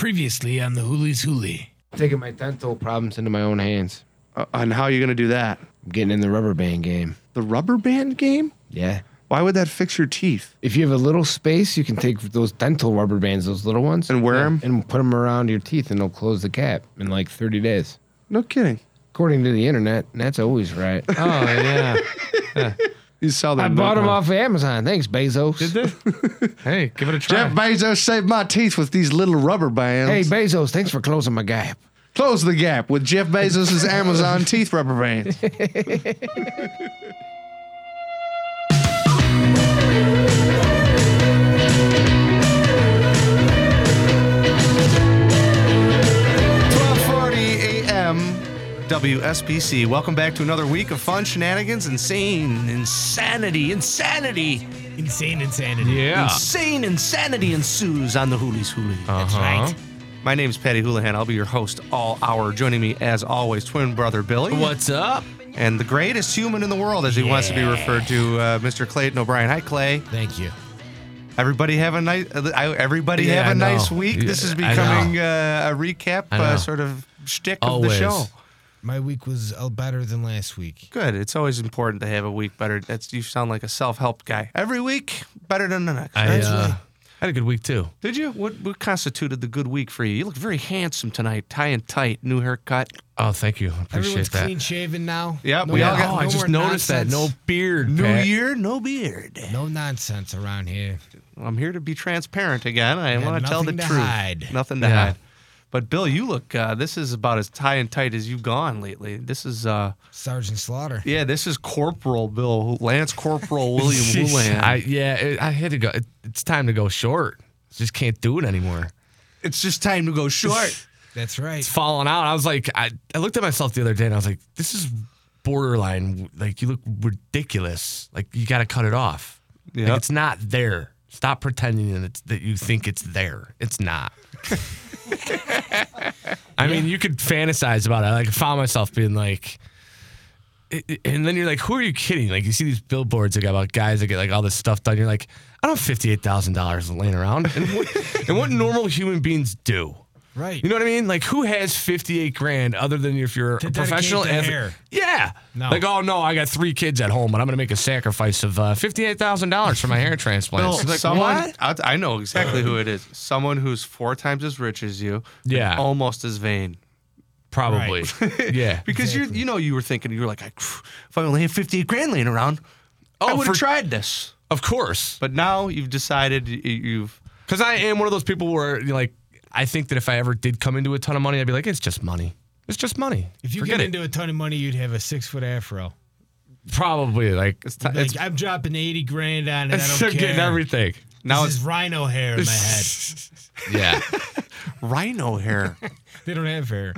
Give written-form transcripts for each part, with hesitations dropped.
Previously on the Hoolies Hoolie. Taking my dental problems into my own hands. And how are you going to do that? I'm getting in the rubber band game. The rubber band game? Yeah. Why would that fix your teeth? If you have a little space, you can take those dental rubber bands, those little ones, And wear 'em? and put them around your teeth, and they'll close the cap in like 30 days. No kidding. According to the internet, and that's always right. Oh, yeah. You sell that. I bought them off of Amazon. Thanks, Bezos. Did they? Hey, give it a try. Jeff Bezos saved my teeth with these little rubber bands. Hey, Bezos, thanks for closing my gap. Close the gap with Jeff Bezos' Amazon teeth rubber bands. WSBC. Welcome back to another week of fun, shenanigans, insanity. Insane insanity. Yeah. Insane insanity ensues on the Hoolies Hoolie. That's right. My name's Patty Houlihan. I'll be your host all hour. Joining me, as always, twin brother Billy. What's up? And the greatest human in the world, as he wants to be referred to, Mr. Clayton O'Brien. Hi, Clay. Thank you. Everybody have a nice. Everybody Yeah, have a I know. nice week. Yeah, this is I becoming a recap, I know. sort of shtick of Always. the show. My week was better than last week. Good. It's always important to have a week better. You sound like a self-help guy. Every week better than the next. I That's right. had a good week too. Did you? What constituted the good week for you? You look very handsome tonight. Tie and tight, new haircut. Oh, thank you. I appreciate Everyone's that. clean shaven now. Yeah, no, we all more- got- Oh, I no just more noticed that. nonsense. No beard. New Pat. year, no beard. No nonsense around here. I'm here to be transparent again. I Got want to tell the nothing to truth. hide. Nothing to Yeah. hide. But Bill, you look. This is about as tie and tight as you've gone lately. This is. Sergeant Slaughter. Yeah, this is Corporal Bill, Lance Corporal William Jeez. Houlihan. I had to go. It's time to go short. Just can't do it anymore. It's just time to go short. That's right. It's falling out. I was like, I looked at myself the other day and I was like, this is borderline. Like, you look ridiculous. Like, you got to cut it off. Yep. Like, it's not there. Stop pretending that you think it's there. It's not. I mean, you could fantasize about it. Like, I found myself being like, and then you're like, who are you kidding? Like, you see these billboards about guys that get like all this stuff done. You're like, I don't have $58,000 laying around. And what normal human beings do? Right. You know what I mean? Like, who has 58 grand other than if you're To a professional dedicate to athlete? hair. Yeah. No. Like, oh no, I got 3 kids at home, but I'm going to make a sacrifice of $58,000 for my hair transplants. It's like, someone, what? I know exactly who it is. Someone who's 4 times as rich as you. and Yeah. almost as vain. Probably. Yeah. Because Exactly. you were thinking, you were like, if I only had 58 grand laying around, I would have tried this. Of course. But now you've decided you've. Because I am one of those people where, like, I think that if I ever did come into a ton of money, I'd be like, it's just money. It's just money. If you Forget get it. into a ton of money, you'd have a 6-foot afro. Probably. Like, It's, Like, it's I'm dropping 80 grand on it. I it's don't care. getting everything. now This it's is rhino hair in my head. Yeah. rhino hair. They don't have hair.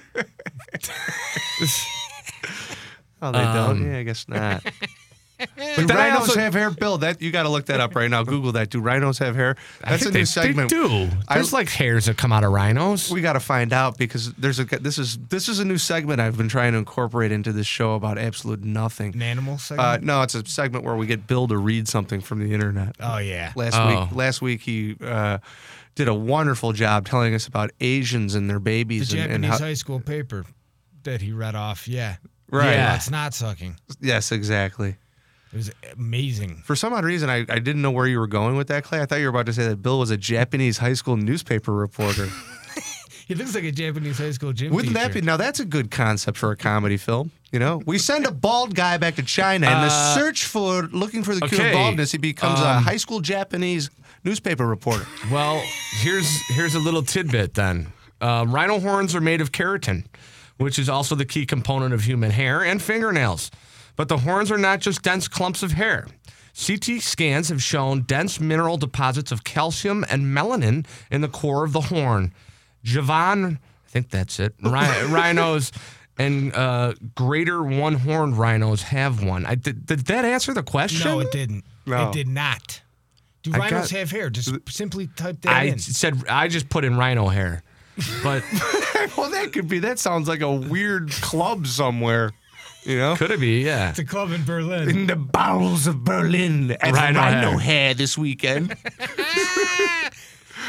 Oh, they don't? Yeah, I guess not. Do then I rhinos also- have hair, Bill? That you got to look that up right now. Google that. Do rhinos have hair? I That's a think new they segment. do. There's like hairs that come out of rhinos. We got to find out because this is a new segment I've been trying to incorporate into this show about absolute nothing. An animal segment? No, it's a segment where we get Bill to read something from the internet. Oh, yeah. Last week he did a wonderful job telling us about Asians and their The babies and Japanese how, high school paper that he read off. Yeah. right. Yeah. It's not sucking. Yes, exactly. It was amazing. For some odd reason, I didn't know where you were going with that, Clay. I thought you were about to say that Bill was a Japanese high school newspaper reporter. He looks like a Japanese high school gym Wouldn't teacher. that be? Now that's a good concept for a comedy film. You know, we send a bald guy back to China, and the search for looking for the cure okay. of baldness, he becomes a high school Japanese newspaper reporter. Well, here's a little tidbit then. Rhino horns are made of keratin, which is also the key component of human hair and fingernails. But the horns are not just dense clumps of hair. CT scans have shown dense mineral deposits of calcium and melanin in the core of the horn. Javan, I think that's it, rhinos and greater one-horned rhinos have one. Did that answer the question? No, it didn't. No. It did not. Do I rhinos got- have hair? Just simply type that I in. said I just put in rhino hair, but Well, that sounds like a weird club somewhere. You know? could it be? Yeah. It's a club in Berlin. In the bowels of Berlin at Rhino Rhino hair. Hair this weekend.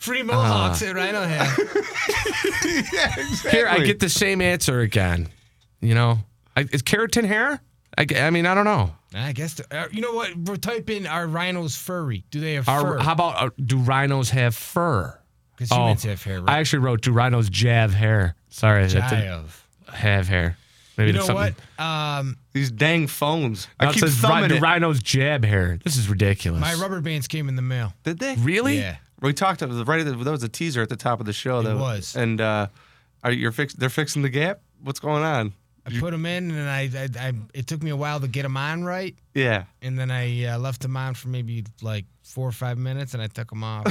Free mohawks at Rhino hair. Yeah, exactly. Here, I get the same answer again. You know, is keratin hair? I mean, I don't know. I guess. You know what? We're typing, are rhinos furry? Do they have fur? How about do rhinos have fur? Because humans have hair, I right? actually wrote, do rhinos jav hair? Sorry, that didn't Have hair. Maybe You that's know something. what? These dang phones. No, I it keep says thumbing do it. rhinos jab hair. This is ridiculous. My rubber bands came in the mail. Did they? Really? Yeah. We talked about that was a teaser at the top of the show. It That was. And they're fixing the gap? What's going on? I put them in, and I it took me a while to get them on right, Yeah. and then I left them on for maybe like 4 or 5 minutes, and I took them off.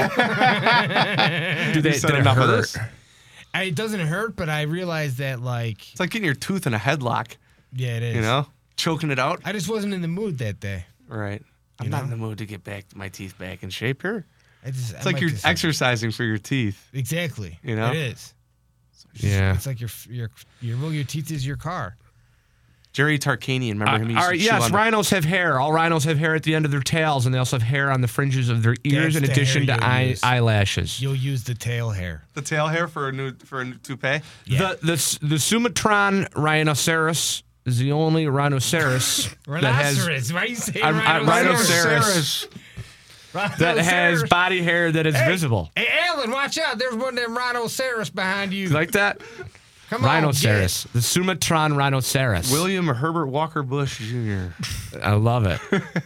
Do they, said did it enough of hurt? this. It doesn't hurt, but I realized that, like, It's like getting your tooth in a headlock, yeah, it is. you know? Choking it out. I just wasn't in the mood that day. Right. I'm You not know? in the mood to get my teeth back in shape here. It's It's like you're exercising for your teeth. Exactly. You know? It is. Yeah. It's like your teeth is your car. Jerry Tarkanian, remember him? He used All to right, chew yes, on the- rhinos have hair. All rhinos have hair at the end of their tails, and they also have hair on the fringes of their ears, That's in the addition hair to you'll use. eyelashes. You'll use the tail hair. the tail hair for a new toupee. Yeah. The Sumatran rhinoceros is the only rhinoceros that has Rhinoceros. Why are you saying rhinoceros that has body hair that is visible. Hey, Alan, watch out. There's one of them rhinoceros behind you. You like that? Come on, Rhinoceros. The Sumatran rhinoceros. William Herbert Walker Bush Jr. I love it.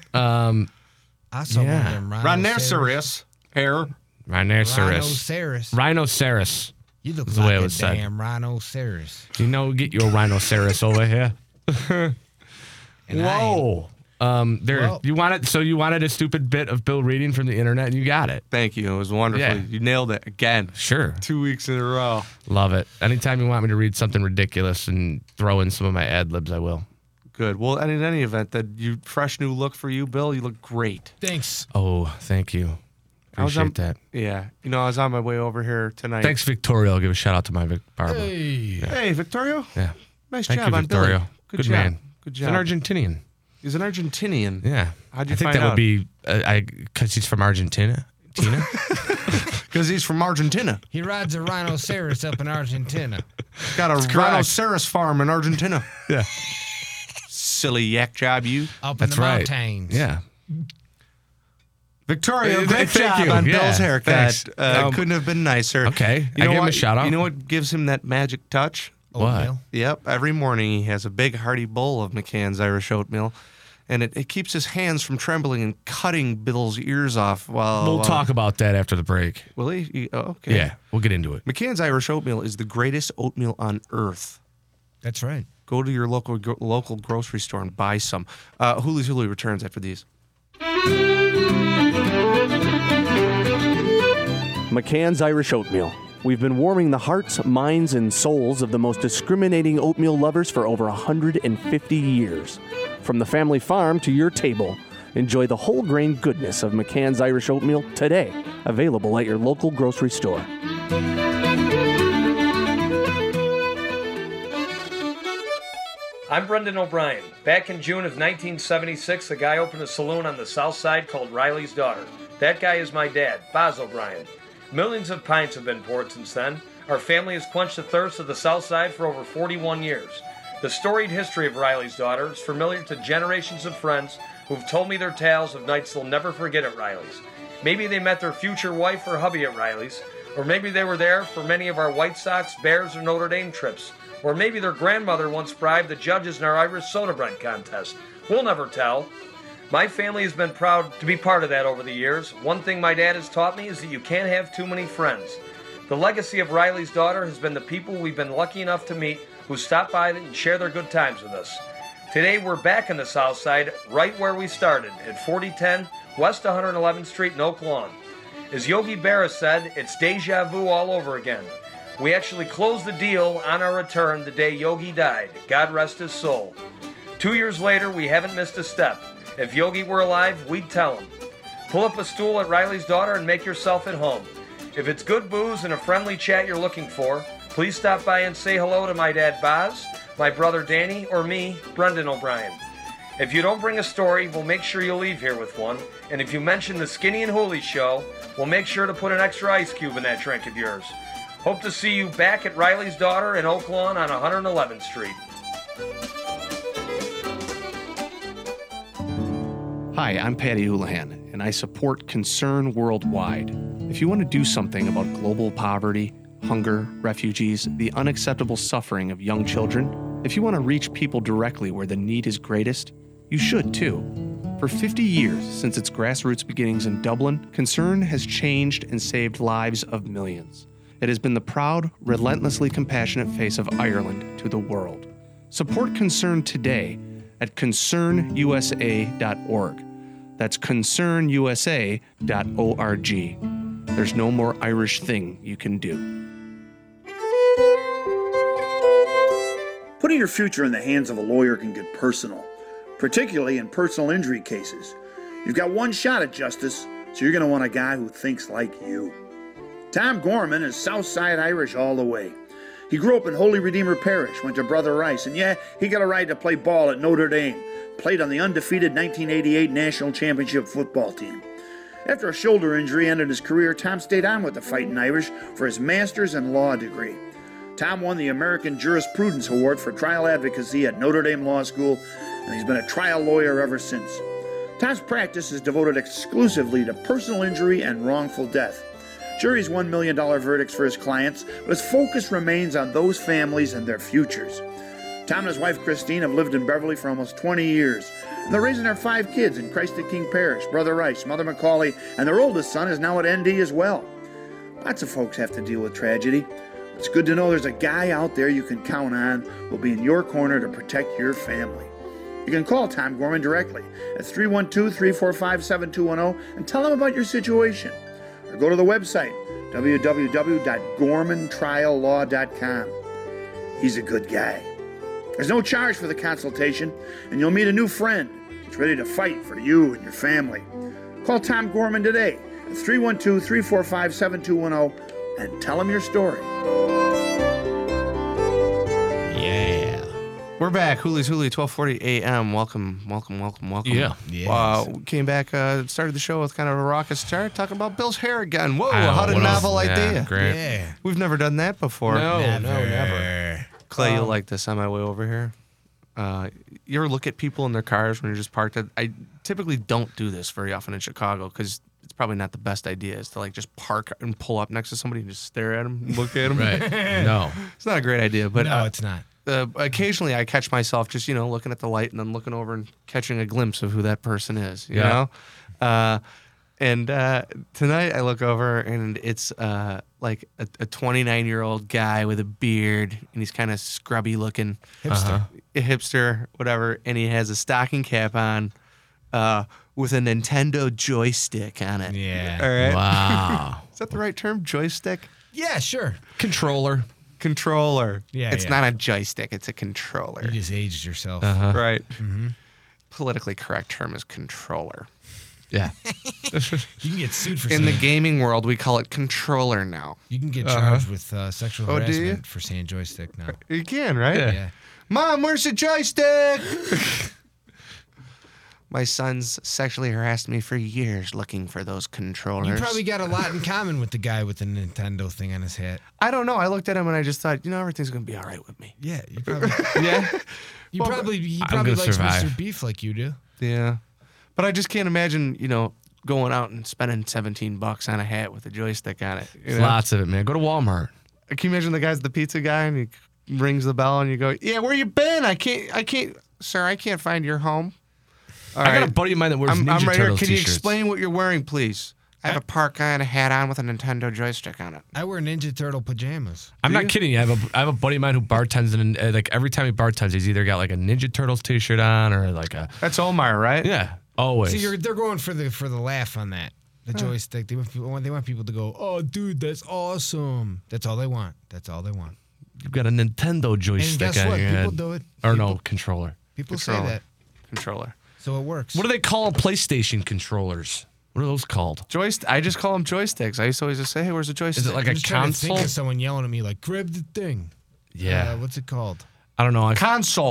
I saw one Yeah. of them Rhinoceros hair. Rhinoceros. Rhinoceros. Rhinoceros. You look That's the way like it a was said. damn rhinoceros. You know, get your rhinoceros over here. And Whoa. Well- You wanted a stupid bit of Bill reading from the internet, and you got it. Thank you. It was wonderful. Yeah. You nailed it again. Sure. 2 weeks in a row. Love it. Anytime you want me to read something ridiculous and throw in some of my ad libs, I will. Good. Well, and in any event, fresh new look for you, Bill. You look great. Thanks. Oh, thank you. I was on- Appreciate that. Yeah. You know, I was on my way over here tonight. Thanks, Victoria. I'll give a shout out to my barber. Hey. Hey, Victorio. Yeah. Nice Thank job you, on Billy. Victoria. Good job. man. Good He's job. an Argentinian. He's an Argentinian. Yeah. How'd you I think find that out? would be because he's from Argentina. Tina? Because he's from Argentina. He rides a rhinoceros up in Argentina. He's got a correct. rhinoceros farm in Argentina. Yeah. Silly yak job, you. Up That's in the right. mountains. Yeah. Victoria, Hey, great thank job you. on Yeah, Bill's haircut. thanks. Couldn't have been nicer. Okay, You I know give him a what? shout out. You know what gives him that magic touch? Oatmeal. Yep. Every morning he has a big hearty bowl of McCann's Irish oatmeal, and it keeps his hands from trembling and cutting Bill's ears off. We'll talk about that after the break. Will he? Oh, okay. Yeah, we'll get into it. McCann's Irish oatmeal is the greatest oatmeal on earth. That's right. Go to your local grocery store and buy some. Hoolie's Hoolie returns after these. McCann's Irish Oatmeal. We've been warming the hearts, minds, and souls of the most discriminating oatmeal lovers for over 150 years. From the family farm to your table, enjoy the whole grain goodness of McCann's Irish Oatmeal today. Available at your local grocery store. I'm Brendan O'Brien. Back in June of 1976, a guy opened a saloon on the south side called Riley's Daughter. That guy is my dad, Boz O'Brien. Millions of pints have been poured since then. Our family has quenched the thirst of the south side for over 41 years. The storied history of Riley's Daughter is familiar to generations of friends who've told me their tales of nights they'll never forget at Riley's. Maybe they met their future wife or hubby at Riley's, or maybe they were there for many of our White Sox, Bears, or Notre Dame trips. Or maybe their grandmother once bribed the judges in our Irish soda bread contest. We'll never tell. My family has been proud to be part of that over the years. One thing my dad has taught me is that you can't have too many friends. The legacy of Riley's Daughter has been the people we've been lucky enough to meet who stop by and share their good times with us. Today we're back in the South Side, right where we started, at 4010 West 111th Street in Oak Lawn. As Yogi Berra said, it's deja vu all over again. We actually closed the deal on our return the day Yogi died. God rest his soul. 2 years later, we haven't missed a step. If Yogi were alive, we'd tell him. Pull up a stool at Riley's Daughter and make yourself at home. If it's good booze and a friendly chat you're looking for, please stop by and say hello to my dad Boz, my brother Danny, or me, Brendan O'Brien. If you don't bring a story, we'll make sure you leave here with one. And if you mention the Skinny and Hooley show, we'll make sure to put an extra ice cube in that drink of yours. Hope to see you back at Riley's Daughter in Oak Lawn on 111th Street. Hi, I'm Patty Houlihan, and I support Concern Worldwide. If you want to do something about global poverty, hunger, refugees, the unacceptable suffering of young children, if you want to reach people directly where the need is greatest, you should too. For 50 years, since its grassroots beginnings in Dublin, Concern has changed and saved lives of millions. It has been the proud, relentlessly compassionate face of Ireland to the world. Support Concern today at concernusa.org. That's concernusa.org. There's no more Irish thing you can do. Putting your future in the hands of a lawyer can get personal, particularly in personal injury cases. You've got one shot at justice, so you're going to want a guy who thinks like you. Tom Gorman is Southside Irish all the way. He grew up in Holy Redeemer Parish, went to Brother Rice, and yeah, he got a ride to play ball at Notre Dame. Played on the undefeated 1988 National Championship football team. After a shoulder injury ended his career, Tom stayed on with the Fighting Irish for his master's and law degree. Tom won the American Jurisprudence Award for trial advocacy at Notre Dame Law School, and he's been a trial lawyer ever since. Tom's practice is devoted exclusively to personal injury and wrongful death. Juries $1 million verdicts for his clients, but his focus remains on those families and their futures. Tom and his wife Christine have lived in Beverly for almost 20 years. And they're raising their 5 kids in Christ the King Parish, Brother Rice, Mother Macaulay, and their oldest son is now at ND as well. Lots of folks have to deal with tragedy. It's good to know there's a guy out there you can count on who'll be in your corner to protect your family. You can call Tom Gorman directly at 312-345-7210 and tell him about your situation. Or go to the website, www.gormantriallaw.com. He's a good guy. There's no charge for the consultation, and you'll meet a new friend that's ready to fight for you and your family. Call Tom Gorman today at 312-345-7210 and tell him your story. Yeah. We're back. Hooley's Hooley, 1240 a.m. Welcome. Yeah. Yes. We came back, started the show with kind of a raucous start, talking about Bill's hair again. Whoa, Oh, what a what else? novel idea. Yeah, great. Yeah. We've never done that before. Never. Clay, you'll like this on my way over here. You ever look at people in their cars when you're just parked? I typically don't do this very often in Chicago because it's probably not the best idea is to like just park and pull up next to somebody and just stare at them and look at them. Right. No. It's not a great idea, but No, it's not. occasionally I catch myself just, looking at the light and then looking over and catching a glimpse of who that person is, you know? And tonight I look over and it's like a 29-year-old guy with a beard and he's kind of scrubby looking. Hipster. A hipster, whatever. And he has a stocking cap on with a Nintendo joystick on it. Yeah. All right. Wow. Is that the right term? Joystick? Yeah, sure. Controller. Controller. Yeah, It's yeah. not a joystick. It's a controller. You just aged yourself. Right. Politically correct term is controller. Yeah. You can get sued for In the saying, gaming world, we call it controller now. you can get charged with sexual Oh, do you? harassment for saying joystick now. You can, right? Yeah. Mom, where's the joystick? My son's sexually harassed me for years looking for those controllers. You probably got a lot in common with the guy with the Nintendo thing on his hat. I don't know. I looked at him and I just thought, everything's going to be all right with me. Yeah, you probably. Yeah. He probably gonna likes survive. Mr. Beef like you do. Yeah. But I just can't imagine, going out and spending $17 on a hat with a joystick on it. you know? Lots of it, man. Go to Walmart. Can you imagine the guy's the pizza guy and he rings the bell and you go, yeah, where you been? I can't, sir, I can't find your home. All I got right. a buddy of mine that wears I'm Ninja right here. Turtles Can you t-shirts. explain what you're wearing, please? I have a parka and a hat on with a Nintendo joystick on it. I wear Ninja Turtle pajamas. I'm not kidding you. I have a buddy of mine who bartends, and like every time he bartends, he's either got like a Ninja Turtles t-shirt on or like a That's Omar, right? yeah. Always. See, they're going for the laugh on that. The joystick. They want people to go, oh, dude, that's awesome. That's all they want. That's all they want. You've got a Nintendo And joystick guess on what? your People head. do it. Or no, controller. People say Controller. that, Controller. so it works. What do they call PlayStation controllers? What are those called? I just call them joysticks. I used to always just say, hey, where's the joystick? Is it like I'm a just trying to think console? of someone yelling at me like, grab the thing. Yeah. What's it called? I don't know. console?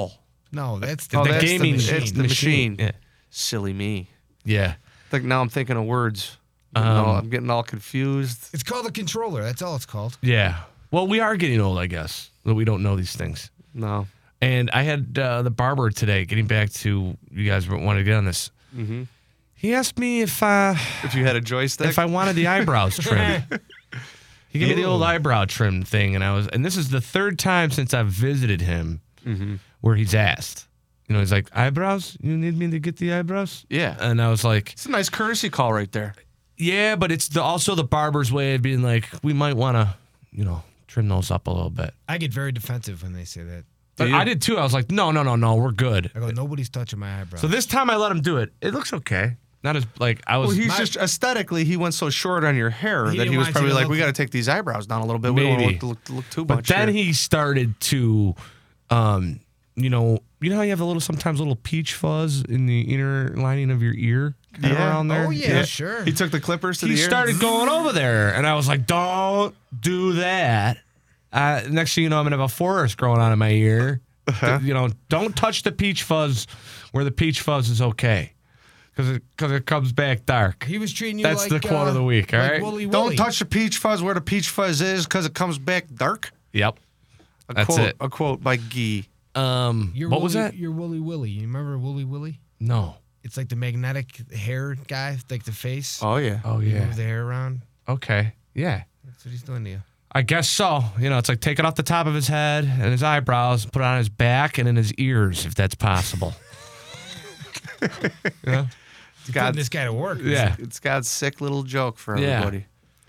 No, that's The that's gaming- It's the machine. Yeah. Silly me. Yeah. Like now I'm thinking of words. I'm getting all confused. It's called a controller. That's all it's called. Yeah. Well, we are getting old, I guess, that we don't know these things. No. And I had the barber today, getting back to you guys wanted to get on this. Mm-hmm. He asked me if you had a joystick, I wanted the eyebrows trimmed. He gave me the old eyebrow trim thing, and this is the third time since I've visited him where he's asked. You know, he's like, eyebrows? You need me to get the eyebrows? Yeah. And I was like, It's a nice courtesy call right there. yeah, but it's also the barber's way of being like, we might want to, trim those up a little bit. I get very defensive when they say that. But I did too. I was like, no, we're good. I go, nobody's touching my eyebrows. So this time I let him do it. It looks okay. Not as like I was. Well, he's just aesthetically, he went so short on your hair that didn't he was want probably you to like, look- we got to take these eyebrows down a little bit. We don't Maybe. want to look too But much. then here. he started to, you know how you have sometimes a little peach fuzz in the inner lining of your ear, kind of Yeah. around there. Oh, yeah, sure. He took the clippers to He the ear. started going over there, and I was like, "Don't do that." Next thing you know, I'm gonna have a forest growing out of my ear. Don't touch the peach fuzz where the peach fuzz is okay, because it comes back dark. He was treating you That's like the quote of the week. All like right. Wooly Don't Willy. touch the peach fuzz where the peach fuzz is because it comes back dark. Yep. A That's quote, it. A quote by Guy. What was that? You're Wooly Willy. You remember Wooly Willy? No. It's like the magnetic hair guy, like the face. Oh yeah. Oh You yeah. move the hair around. Okay. Yeah. That's what he's doing to you. I guess so. It's like take it off the top of his head and his eyebrows, put it on his back and in his ears, if that's possible. Yeah. Putting this guy to work. Yeah. It's got a sick little joke for Yeah. everybody.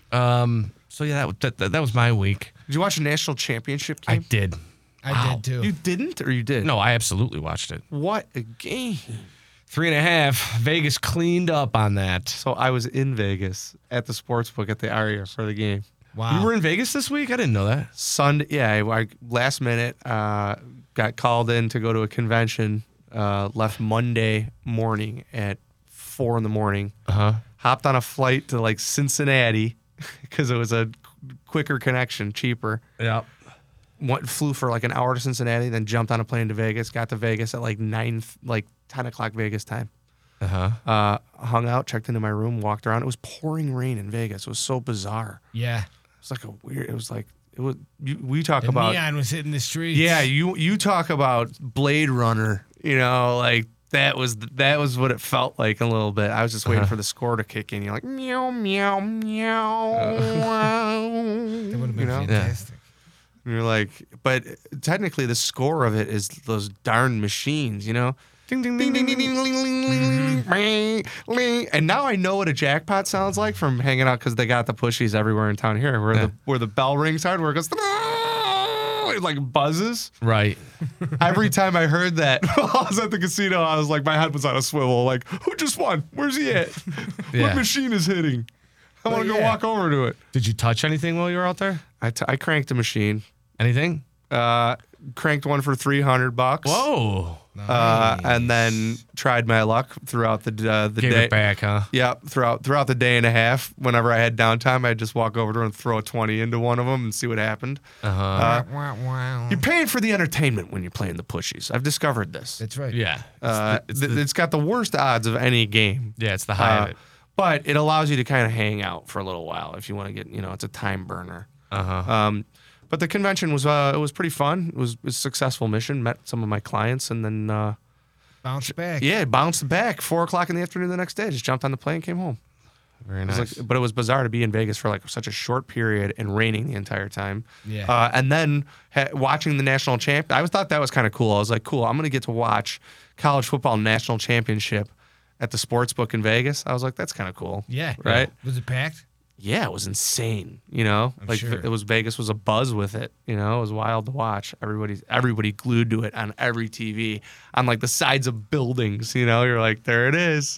So yeah, that was my week. Did you watch a national championship I game? did. I did too. You didn't, or you did? No, I absolutely watched it. What a game! 3.5. Vegas cleaned up on that. So I was in Vegas at the sportsbook at the Aria for the game. Wow. You were in Vegas this week? I didn't know that. Sunday, yeah. I last minute got called in to go to a convention. Left Monday morning at 4 a.m. Uh-huh. Hopped on a flight to like Cincinnati because it was a quicker connection, cheaper. Yep. Flew for like an hour to Cincinnati, then jumped on a plane to Vegas. Got to Vegas at like 10 o'clock Vegas time. Uh-huh. Hung out, checked into my room, walked around. It was pouring rain in Vegas. It was so bizarre. Yeah. It was like we talk The about neon was hitting the streets. yeah, you talk about Blade Runner, like that was what it felt like a little bit. I was just waiting for the score to kick in. You're like meow meow meow. That would have been fantastic. And you're like, but technically the score of it is those darn machines, Ding ding ding ding ding ding ding ding ding ding. And now I know what a jackpot sounds like from hanging out because they got the pushies everywhere in town here, where the bell rings hard, where it goes, it like buzzes. Right. Every time I heard that, I was at the casino. I was like, my head was on a swivel. Like, who just won? Where's he at? Yeah. What machine is hitting? I want to go yeah. walk over to it. Did you touch anything while you were out there? I cranked a machine. Anything? Cranked one for $300. Whoa. And then tried my luck throughout the Gave day. it back, huh? Yeah, throughout the day and a half. Whenever I had downtime, I'd just walk over to her and throw a 20 into one of them and see what happened. Wow, wow. You're paying for the entertainment when you're playing the pushies. I've discovered this. That's right. Yeah. It's got the worst odds of any game. Yeah, it's the high of it. But it allows you to kind of hang out for a little while if you want to get, it's a time burner. But the convention was it was pretty fun. It was a successful mission. Met some of my clients and then Bounce back. yeah, bounced back 4 o'clock in the afternoon the next day. Just jumped on the plane, came home. Very It was nice. but it was bizarre to be in Vegas for like such a short period and raining the entire time. Yeah. And then watching the national champ, I thought that was kind of cool. I was like, cool, I'm going to get to watch college football national championship at the sportsbook in Vegas. I was like, that's kind of cool. Yeah. Right? Was it packed? Yeah, it was insane. Like sure. it was Vegas was a buzz with it. It was wild to watch. Everybody glued to it on every TV on like the sides of buildings. You're like, there it is.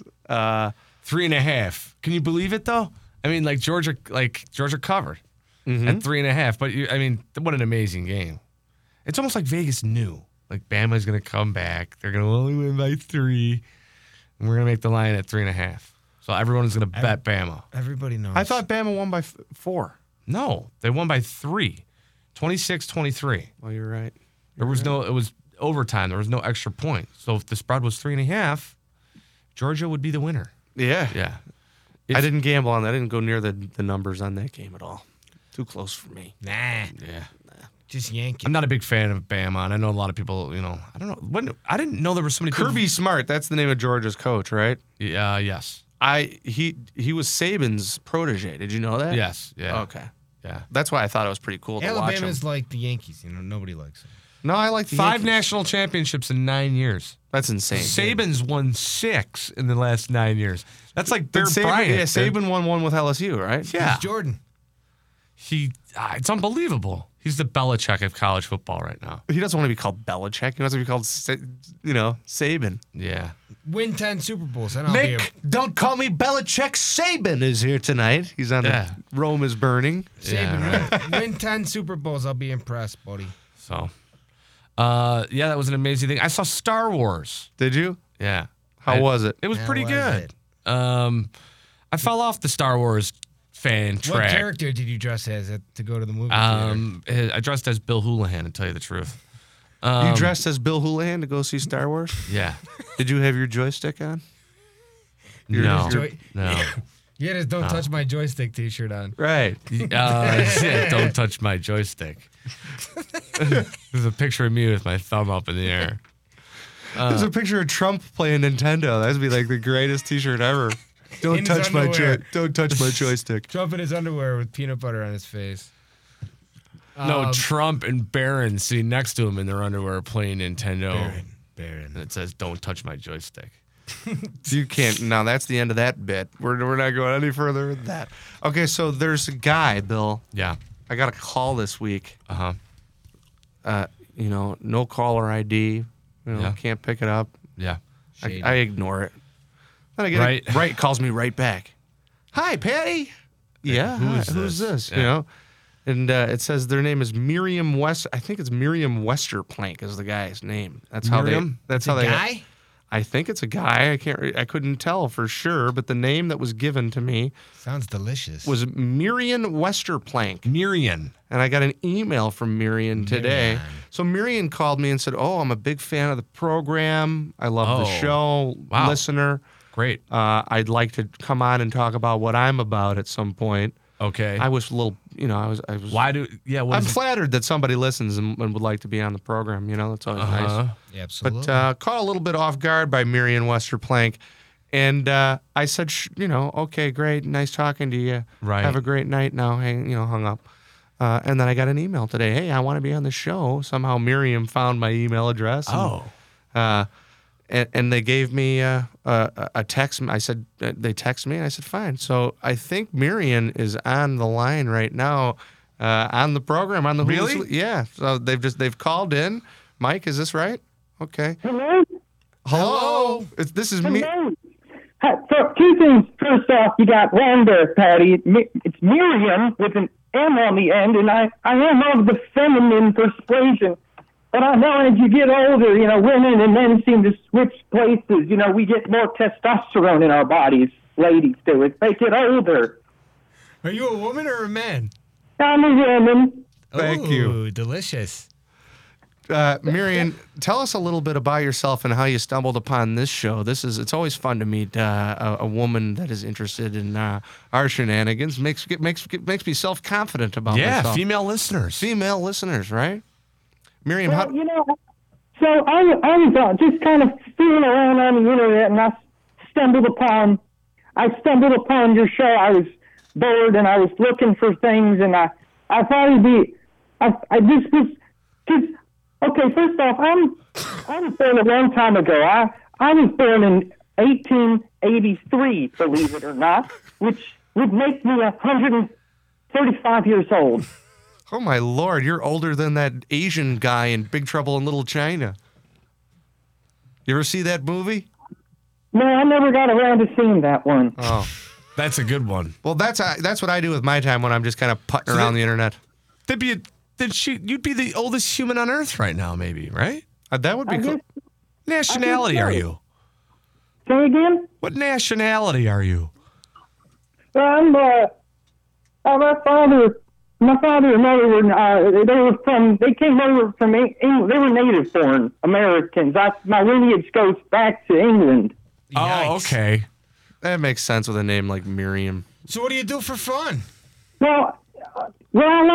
3.5. Can you believe it though? I mean, Georgia covered at 3.5. But what an amazing game! It's almost like Vegas knew, like Bama's gonna come back. They're gonna only win by 3, and we're gonna make the line at 3.5. So everyone's gonna bet Bama. Everybody knows. I thought Bama won by 4. No, they won by 3, 26-23. Well, you're right. There was no. It was overtime. There was no extra point. So if the spread was 3.5, Georgia would be the winner. Yeah. Yeah. I didn't gamble on that. I didn't go near the numbers on that game at all. Too close for me. Nah. Yeah. Just yank it. I'm not a big fan of Bama, and I know a lot of people, I don't know. I didn't know there were so many Kirby Smart, that's the name of Georgia's coach, right? Yeah, yes. He was Saban's protege. Did you know that? Yes. Yeah. Okay. Yeah. That's why I thought it was pretty cool to watch him. Alabama's like the Yankees. Nobody likes them. No, I like the 5 Yankees. national championships in 9 years. That's insane. Saban's won 6 in the last 9 years. That's like Bear Saban, Bryant. yeah, Saban won one with LSU, right? Yeah. Who's Jordan? It's unbelievable. He's the Belichick of college football right now. He doesn't want to be called Belichick. He wants to be called, Saban. Yeah. Win 10 Super Bowls. And I'll be don't call me Belichick. Saban is here tonight. He's on Yeah. Rome is Burning. Saban. Win 10 Super Bowls. I'll be impressed, buddy. So, that was an amazing thing. I saw Star Wars. Did you? Yeah. How was it? It was How pretty was good. I fell off the Star Wars fan What track. character did you dress as to go to the movie theater? I dressed as Bill Houlihan, to tell you the truth. You dressed as Bill Houlihan to go see Star Wars? Yeah. Did you have your joystick on? No. Joy- No. You had his Don't Touch My Joystick t-shirt on. Right. Don't touch my joystick. There's a picture of me with my thumb up in the air. There's a picture of Trump playing Nintendo. That'd be like the greatest T-shirt ever. Don't In touch his my underwear. don't touch my joystick. Trump in his underwear with peanut butter on his face. No, Trump and Barron sitting next to him in their underwear playing Nintendo. Barron. And it says, "Don't touch my joystick." You can't. Now that's the end of that bit. We're not going any further with that. Okay, so there's a guy, Bill. Yeah. I got a call this week. Uh-huh. No caller ID. Yeah. Can't pick it up. Yeah. I ignore it. Then I get right calls me right back. Hi, Patty. Yeah. Who's this? Yeah. And it says their name is Miriam West. I think it's Miriam Westerplank is the guy's name. That's Miriam? how they. That's The how they. guy? I think it's a guy. I couldn't tell for sure, but the name that was given to me Sounds delicious. was Miriam Westerplank. Miriam. And I got an email from Miriam today. Miriam. So Miriam called me and said, "Oh, I'm a big fan of the program. I love the Oh, show. wow. Listener. Great. I'd like to come on and talk about what I'm about at some point." Okay. I was a little, I was. Why do? Yeah. What I'm is it? flattered that somebody listens and would like to be on the program. That's always nice. Absolutely. But caught a little bit off guard by Miriam Westerplank. And I said, okay, great. Nice talking to you. Right. Have a great night now. Hung up. And then I got an email today. Hey, I want to be on the show. Somehow Miriam found my email address. And they gave me a text. I said, they text me. And I said, fine. So I think Miriam is on the line right now on the program. On the Really? Hulu. Yeah. So they've called in. Mike, is this right? Okay. Hello? This is me. Hello. So, 2 things. First off, you got one there, Patty. It's Miriam with an M on the end, and I am of the feminine persuasion. But I know as you get older, women and men seem to switch places. We get more testosterone in our bodies. Ladies do. As they get older. Are you a woman or a man? I'm a woman. Thank you. Ooh, delicious. Miriam, tell us a little bit about yourself and how you stumbled upon this show. It's always fun to meet a woman that is interested in our shenanigans. Makes me self-confident about myself. Female listeners. Female listeners, right? Miriam, Well, so I was just kind of fooling around on the internet, and I stumbled upon your show. I was bored, and I was looking for things, and I thought it'd be. I just was just okay. First off, I was born a long time ago. I was born in 1883, believe it or not, which would make me 135 years old. oh my Lord, you're older than that Asian guy in Big Trouble in Little China. You ever see that movie? No, I never got around to seeing that one. Oh, That's a good one. well, that's what I do with my time when I'm just kind of putting around the internet. You'd be the oldest human on Earth right now, maybe, right? That would be cool. Nationality are you? Say again? What nationality are you? My father my father and mother were they came over from England. They were native born Americans. My lineage goes back to England. Oh, Yikes. okay. That makes sense with a name like Miriam. So what do you do for fun? Well, I'm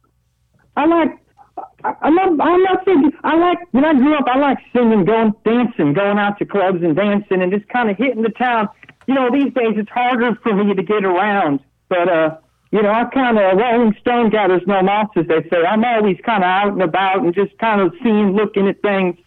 not thinking. When I grew up, I like singing, dancing, going out to clubs and dancing, and just kind of hitting the town. You know, these days it's harder for me to get around, but you know, I kind of Rolling Stone gathers no moss, as they say. I'm always kind of out and about and just kind of seeing, looking at things.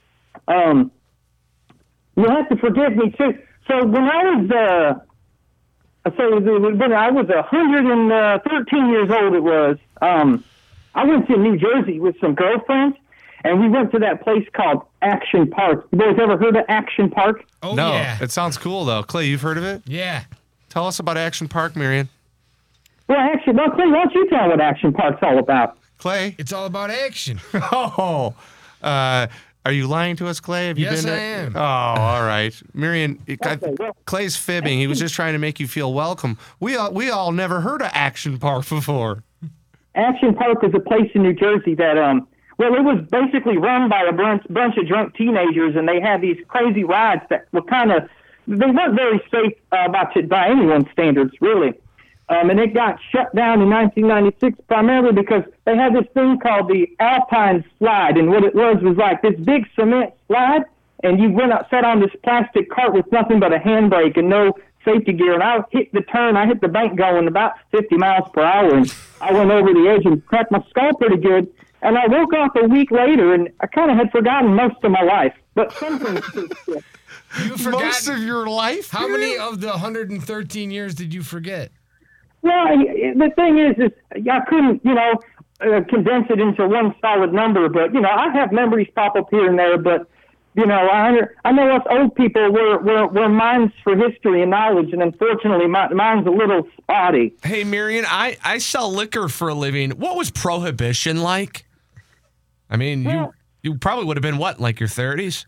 You'll have to forgive me too. So when I was when I was 113 years old, it was. I went to New Jersey with some girlfriends, and we went to that place called Action Park. You boys ever heard of Action Park? Oh, No, yeah. it sounds cool though. Clay, you've heard of it? Yeah. Tell us about Action Park, Miriam. Clay, why don't you tell what Action Park's all about? Clay? It's all about action. Oh, are you lying to us, Clay? Have you Yes, been I to- am. Oh, all right. Miriam, well- Clay's fibbing. He was just trying to make you feel welcome. We all never heard of Action Park before. Action Park was a place in New Jersey that, well, it was basically run by a bunch of drunk teenagers, and they had these crazy rides that were they weren't very safe by anyone's standards, really. And it got shut down in 1996 primarily because they had this thing called the Alpine Slide, and what it was like this big cement slide, and you sat on this plastic cart with nothing but a handbrake and no safety gear, and I hit the bank going about 50 miles per hour, and I went over the edge and cracked my skull pretty good, and I woke up a week later, and I kind of had forgotten most of my life, but some things still. You forgot Most of your life? how many of the 113 years did you forget? Well, the thing is I couldn't, condense it into one solid number, but, I have memories pop up here and there, but, I know us old people, we're minds for history and knowledge, and unfortunately, mine's a little spotty. Hey, Miriam, I sell liquor for a living. What was Prohibition like? I mean, you probably would have been, what, like your 30s?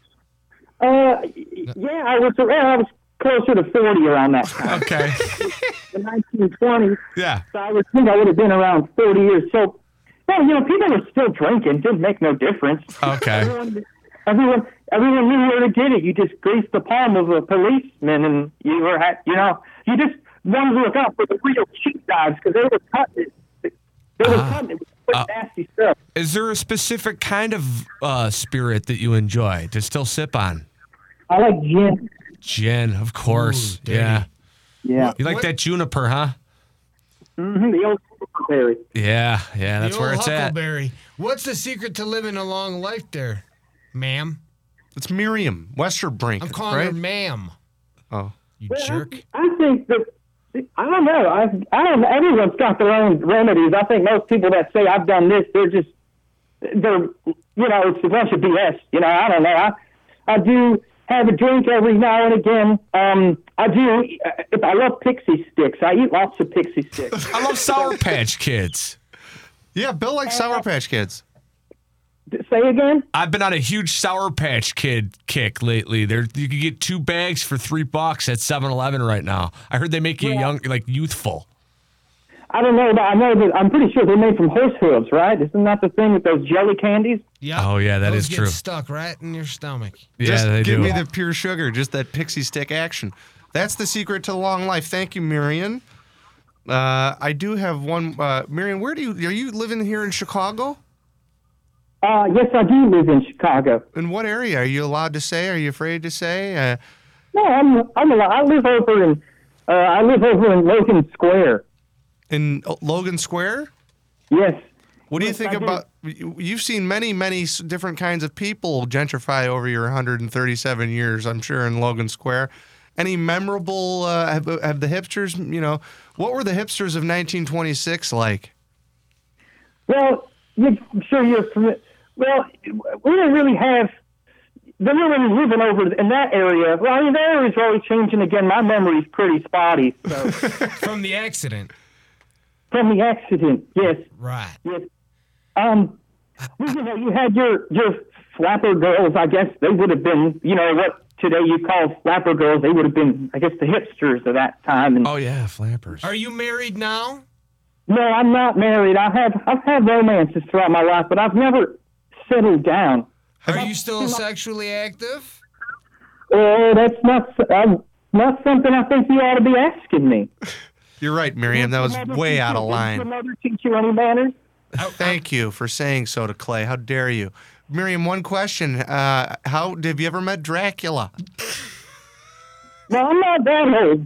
Yeah, I was closer to 40 around that time. Okay. The 1920s. Yeah. So I would think I would have been around 40 years. So, well, people were still drinking. Didn't make no difference. Okay. Everyone knew where to get it. You just greased the palm of a policeman, and you just wanted to look out for the real cheap guys because they were cutting it. They were cutting it with nasty stuff. Is there a specific kind of spirit that you enjoy to still sip on? I like gin. Gin, of course. Ooh, dirty. Yeah. Yeah. You like that juniper, huh? Mm-hmm, the old berry. Yeah, that's The where old it's at. Huckleberry. What's the secret to living a long life there, ma'am? It's Miriam Westerbrink, I'm calling right? her ma'am. Oh. You Well, jerk. I think that I don't know. I don't. Everyone's got their own remedies. I think most people that say I've done this, they're it's a bunch of BS. I don't know. I do have a drink every now and again. I love Pixie Sticks. I eat lots of Pixie Sticks. I love Sour Patch Kids. Yeah, Bill likes Sour Patch Kids. Say again? I've been on a huge Sour Patch Kid kick lately. You can get 2 bags for $3 at 7-Eleven right now. I heard they make you youthful. I don't know, but I know that I'm pretty sure they're made from horse hooves, right? Isn't that the thing with those jelly candies? Yeah. Oh, yeah, that Those is get true. stuck right in your stomach. Yeah, Just they give do. me the pure sugar, just that pixie stick action. That's the secret to long life. Thank you, Miriam. I do have one. Miriam, are you living here in Chicago? Yes, I do live in Chicago. In what area? Are you allowed to say? Are you afraid to say? No, I'm allowed. I live over in Logan Square. In Logan Square? Yes. What do you Yes, think I do. about? You've seen many different kinds of people gentrify over your 137 years, I'm sure, in Logan Square. Any memorable? Have the hipsters? What were the hipsters of 1926 like? Well, I'm sure you're familiar. Well, we didn't really have. They weren't really living over in that area. Well, I mean, that area's always changing again. My memory's pretty spotty. So. From the accident. From the accident, yes. Right. Yes. You had your flapper girls. I guess they would have been, what today you call flapper girls. They would have been, I guess, the hipsters of that time. And Oh, yeah, flappers. Are you married now? No, I'm not married. I've had romances throughout my life, but I've never settled down. Are you still sexually active? Oh, that's not something I think you ought to be asking me. You're right, Miriam. That was way out of line. Did your mother teach you any manners? Thank you for saying so to Clay. How dare you? Miriam, one question. Have you ever met Dracula? No, I'm not that old.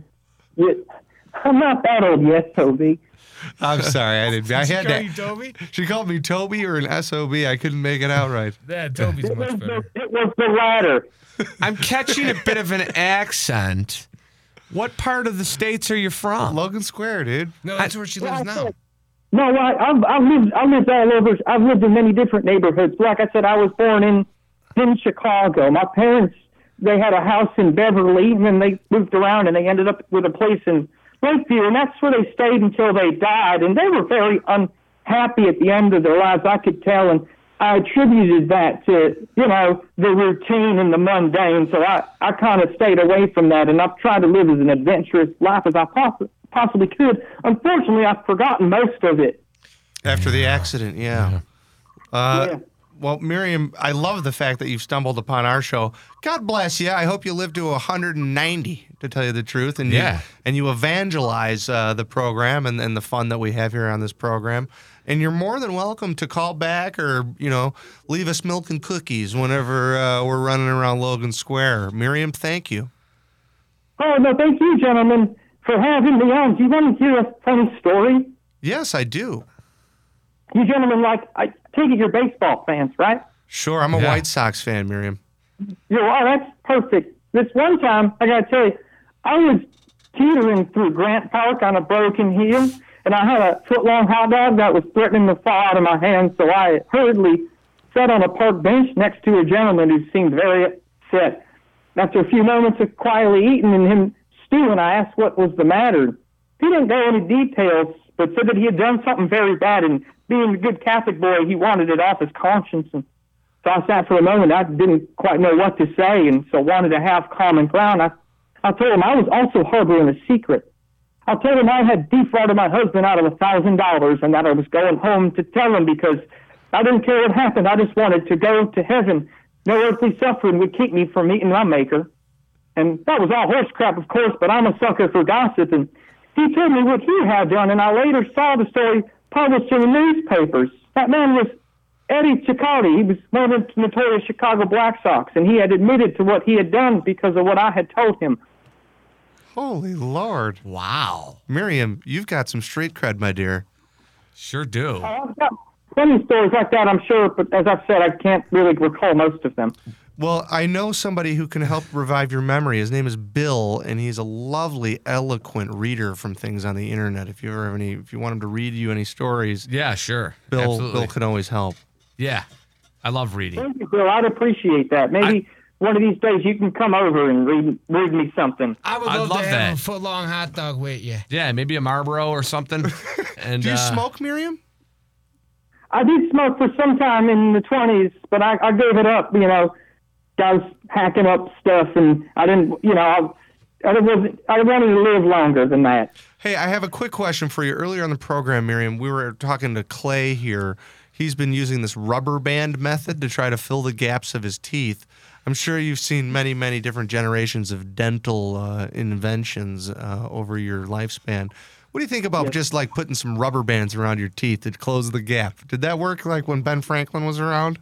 I'm not that old yet, Toby. I'm sorry, I didn't. I had Call you that. Toby? She called me Toby or an SOB. I couldn't make it out right. Yeah, Toby's much better. It was the latter. I'm catching a bit of an accent. What part of the States are you from? Logan Square, dude. No, that's where she lives now. No, I've lived all over. I've lived in many different neighborhoods. Like I said, I was born in Chicago. My parents, they had a house in Beverly, and then they moved around, and they ended up with a place in Lakeview, and that's where they stayed until they died. And they were very unhappy at the end of their lives, I could tell, and I attributed that to, the routine and the mundane. So I kind of stayed away from that, and I've tried to live as an adventurous life as I possibly could. Unfortunately, I've forgotten most of it. After the accident, yeah. Yeah. Well, Miriam, I love the fact that you've stumbled upon our show. God bless you. I hope you live to 190, to tell you the truth. And you evangelize the program and the fun that we have here on this program. And you're more than welcome to call back or, leave us milk and cookies whenever we're running around Logan Square. Miriam, thank you. Oh, no, thank you, gentlemen, for having me on. Do you want to hear a funny story? Yes, I do. You gentlemen, I take it you're baseball fans, right? Sure, I'm a White Sox fan, Miriam. That's perfect. This one time, I got to tell you, I was teetering through Grant Park on a broken heel, and I had a foot-long hot dog that was threatening to fall out of my hand, so I hurriedly sat on a park bench next to a gentleman who seemed very upset. After a few moments of quietly eating and him stewing, I asked what was the matter. He didn't go into details, but said that he had done something very bad, and being a good Catholic boy, he wanted it off his conscience. And so I sat for a moment. I didn't quite know what to say, and so wanted to have common ground. I told him I was also harboring a secret. I told him I had defrauded my husband out of $1,000 and that I was going home to tell him because I didn't care what happened. I just wanted to go to heaven. No earthly suffering would keep me from meeting my maker. And that was all horse crap, of course, but I'm a sucker for gossip. And he told me what he had done, and I later saw the story published in the newspapers. That man was Eddie Cicardi. He was one of the notorious Chicago Black Sox, and he had admitted to what he had done because of what I had told him. Holy Lord. Wow. Miriam, you've got some street cred, my dear. Sure do. I've got funny stories like that, I'm sure, but as I've said, I can't really recall most of them. Well, I know somebody who can help revive your memory. His name is Bill, and he's a lovely, eloquent reader from things on the internet. If you want him to read you any stories, Yeah, sure. Bill Absolutely. can always help. Yeah. I love reading. Thank you, Bill. I'd appreciate that. Maybe one of these days you can come over and read me something. I would I'd love love to that. have a foot-long hot dog with you. Yeah, maybe a Marlboro or something. And Do you smoke, Miriam? I did smoke for some time in the 20s, but I gave it up, I was hacking up stuff, and I didn't, I wanted to live longer than that. Hey, I have a quick question for you. Earlier on the program, Miriam, we were talking to Clay here. He's been using this rubber band method to try to fill the gaps of his teeth. I'm sure you've seen many, many different generations of dental inventions over your lifespan. What do you think about just like putting some rubber bands around your teeth to close the gap? Did that work like when Ben Franklin was around?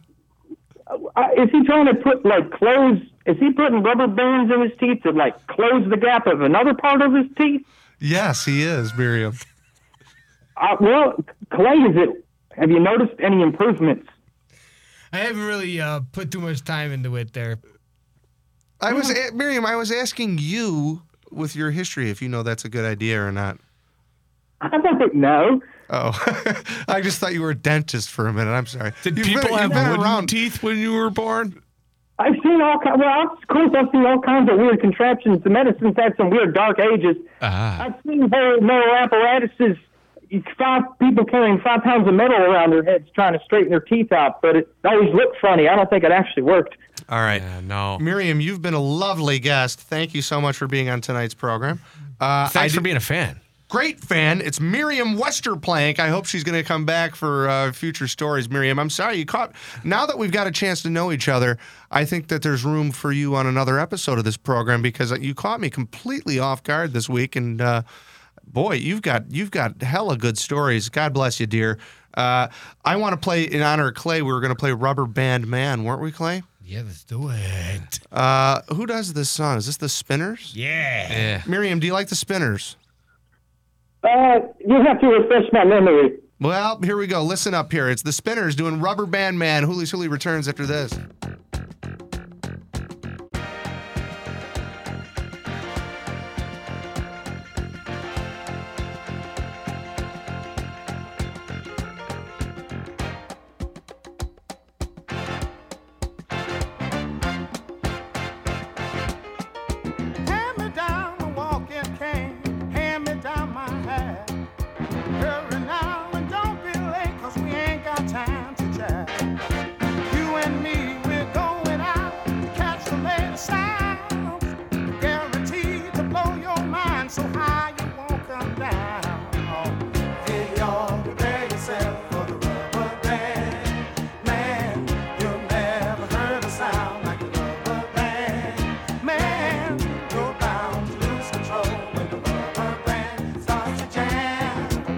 Is he trying to put, is he putting rubber bands in his teeth to, close the gap of another part of his teeth? Yes, he is, Miriam. Well, Clay, have you noticed any improvements? I haven't really put too much time into it there. Miriam, I was asking you with your history if you know that's a good idea or not. I don't know. Oh, I just thought you were a dentist for a minute. I'm sorry. Did You've people been have wooden around. teeth when you were born? I've seen all kinds. Well, of course, I've seen all kinds of weird contraptions. The medicine's had some weird dark ages. I've seen whole metal apparatuses. 5 people carrying 5 pounds of metal around their heads trying to straighten their teeth out, but it always looked funny. I don't think it actually worked. All right. Yeah, no. Miriam, you've been a lovely guest. Thank you so much for being on tonight's program. Thanks for being a fan. great fan. It's Miriam Westerplank. I hope she's going to come back for future stories. Miriam, I'm sorry you caught. Now that we've got a chance to know each other, I think that there's room for you on another episode of this program because you caught me completely off guard this week. And boy, you've got hella good stories. God bless you, dear. I want to play in honor of Clay. We were going to play Rubber Band Man, weren't we, Clay? Yeah, let's do it. Who does this song? Is this the Spinners? Yeah. Miriam, do you like the Spinners? You have to refresh my memory. Well, here we go. Listen up here. It's the Spinners doing Rubber Band Man. Hoolie's Hoolie returns after this. Hand me down a walking cane, hand me down my hat. Hurry now and don't be late, 'cause we ain't got time to chat. You and me, we're going out to catch the latest sounds. Guaranteed to blow your mind so high you won't come down. Hey, y'all, prepare yourself for the rubber band. Man, you've never heard a sound like the rubber band. Man, you're bound to lose control when the rubber band starts to jam.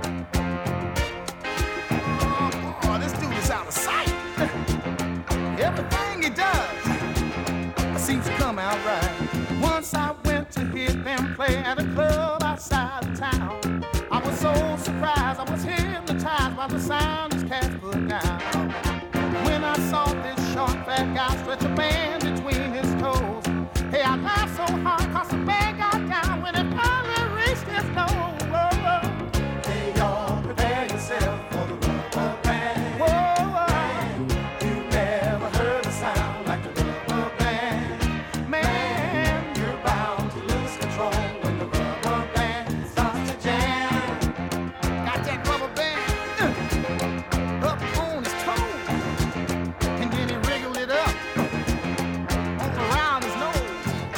Oh, this dude is out of sight. Everything he does seems to come out right. Once I went to hear them play at a club outside of town. I was so surprised, I was hypnotized by the sound these cats put down. When I saw this short fat guy stretch a band between his toes, hey, I laughed so hard 'cause the band got down when it finally reached his nose. Hey, y'all, prepare yourself for the rubber band. You never heard a sound like the rubber band. Man, you're bound to lose control when the rubber band starts to jam. Got that rubber band up on his toes, and then he wriggled it up around his nose.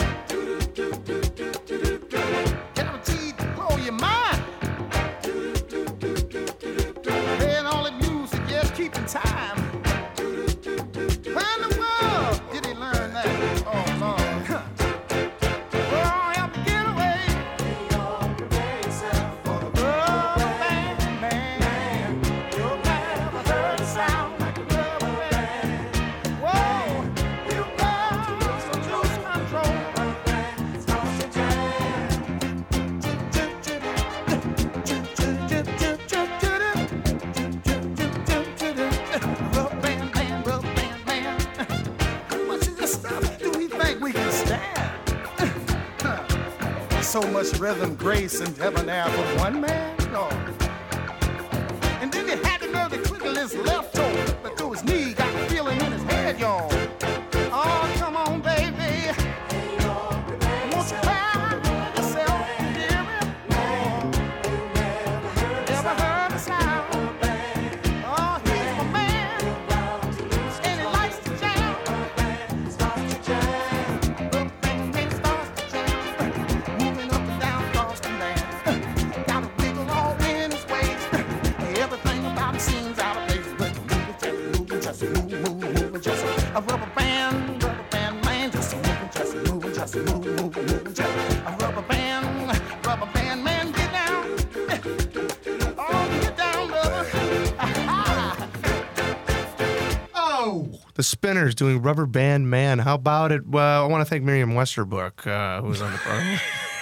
Guaranteed to blow your mind. Playing all the music, yes, keeping time. Where in the world did he learn that? Oh, Lord. Well, I have to get away. Prepare yourself for the rubber band, man. You've never heard a sound like a rubber band. Whoa, you've got to lose control. Starts to Rubber band, man, rubber band, man. How much of this stuff do we think we can stand? So much rhythm, grace, and debonair for one man? No. And then he had the nerve to twiddle his left toe, but through his knee, got the feeling in his head, y'all. Oh, come on, baby. Won't you cry yourself, hear me? Never heard a sound. Oh, he's my man, and he likes to jam. Rubber band man starts to jam, moving up and down across the land. Got a wiggle all in his waist. Everything about him seems out of place, but moving, just moving, just a rubber band man, just moving, just moving, just a rubber band man, get down. Oh, get down, brother. Oh, the Spinners doing Rubber Band Man. How about it? Well, I want to thank Miriam Westerbrook, who was on the program.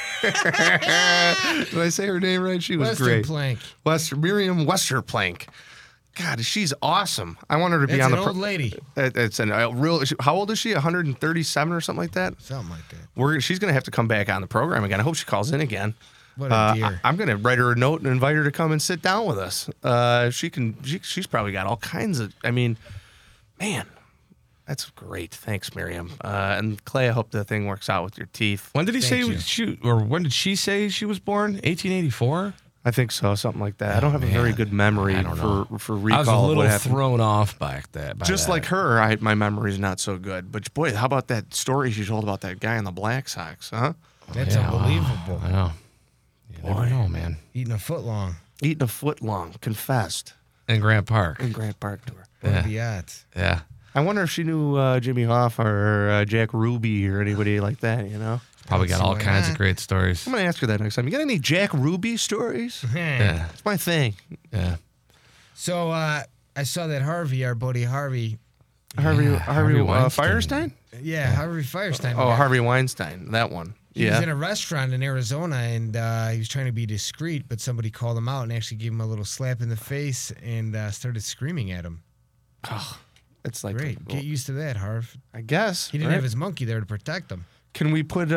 Did I say her name right? She was great. Miriam Westerplank. God, she's awesome. I want her to be That's on an the old lady. It's a real. How old is she? 137 or something like that. Something like that. She's gonna have to come back on the program again. I hope she calls in again. What a dear. I'm gonna write her a note and invite her to come and sit down with us. She's probably got all kinds of. I mean, man, that's great. Thanks, Miriam. And Clay, I hope the thing works out with your teeth. When did when did she say she was born? 1884? I think so, something like that. I don't have a very good memory for recall. I was a of what little happened. thrown off by that. Just like her, my memory's not so good. But boy, how about that story she told about that guy in the Black Sox, huh? That's unbelievable. I know. You never know, man. Eating a foot long. Eating a foot long, confessed. In Grant Park. In Grant Park tour. What are the odds? Yeah. I wonder if she knew Jimmy Hoff or Jack Ruby or anybody like that, you know? Probably got all why kinds of not. great stories. I'm going to ask her that next time. You got any Jack Ruby stories? Yeah. It's my thing. Yeah. So I saw that Harvey, our buddy Harvey. Harvey Weinstein. Firestein? Yeah, Harvey Firestein. Oh, Harvey Weinstein. That one. He was in Yeah. a restaurant in Arizona, and he was trying to be discreet, but somebody called him out and actually gave him a little slap in the face and started screaming at him. It's like, Great. Get used to that, Harv. I guess. He didn't right? have his monkey there to protect him. Can we put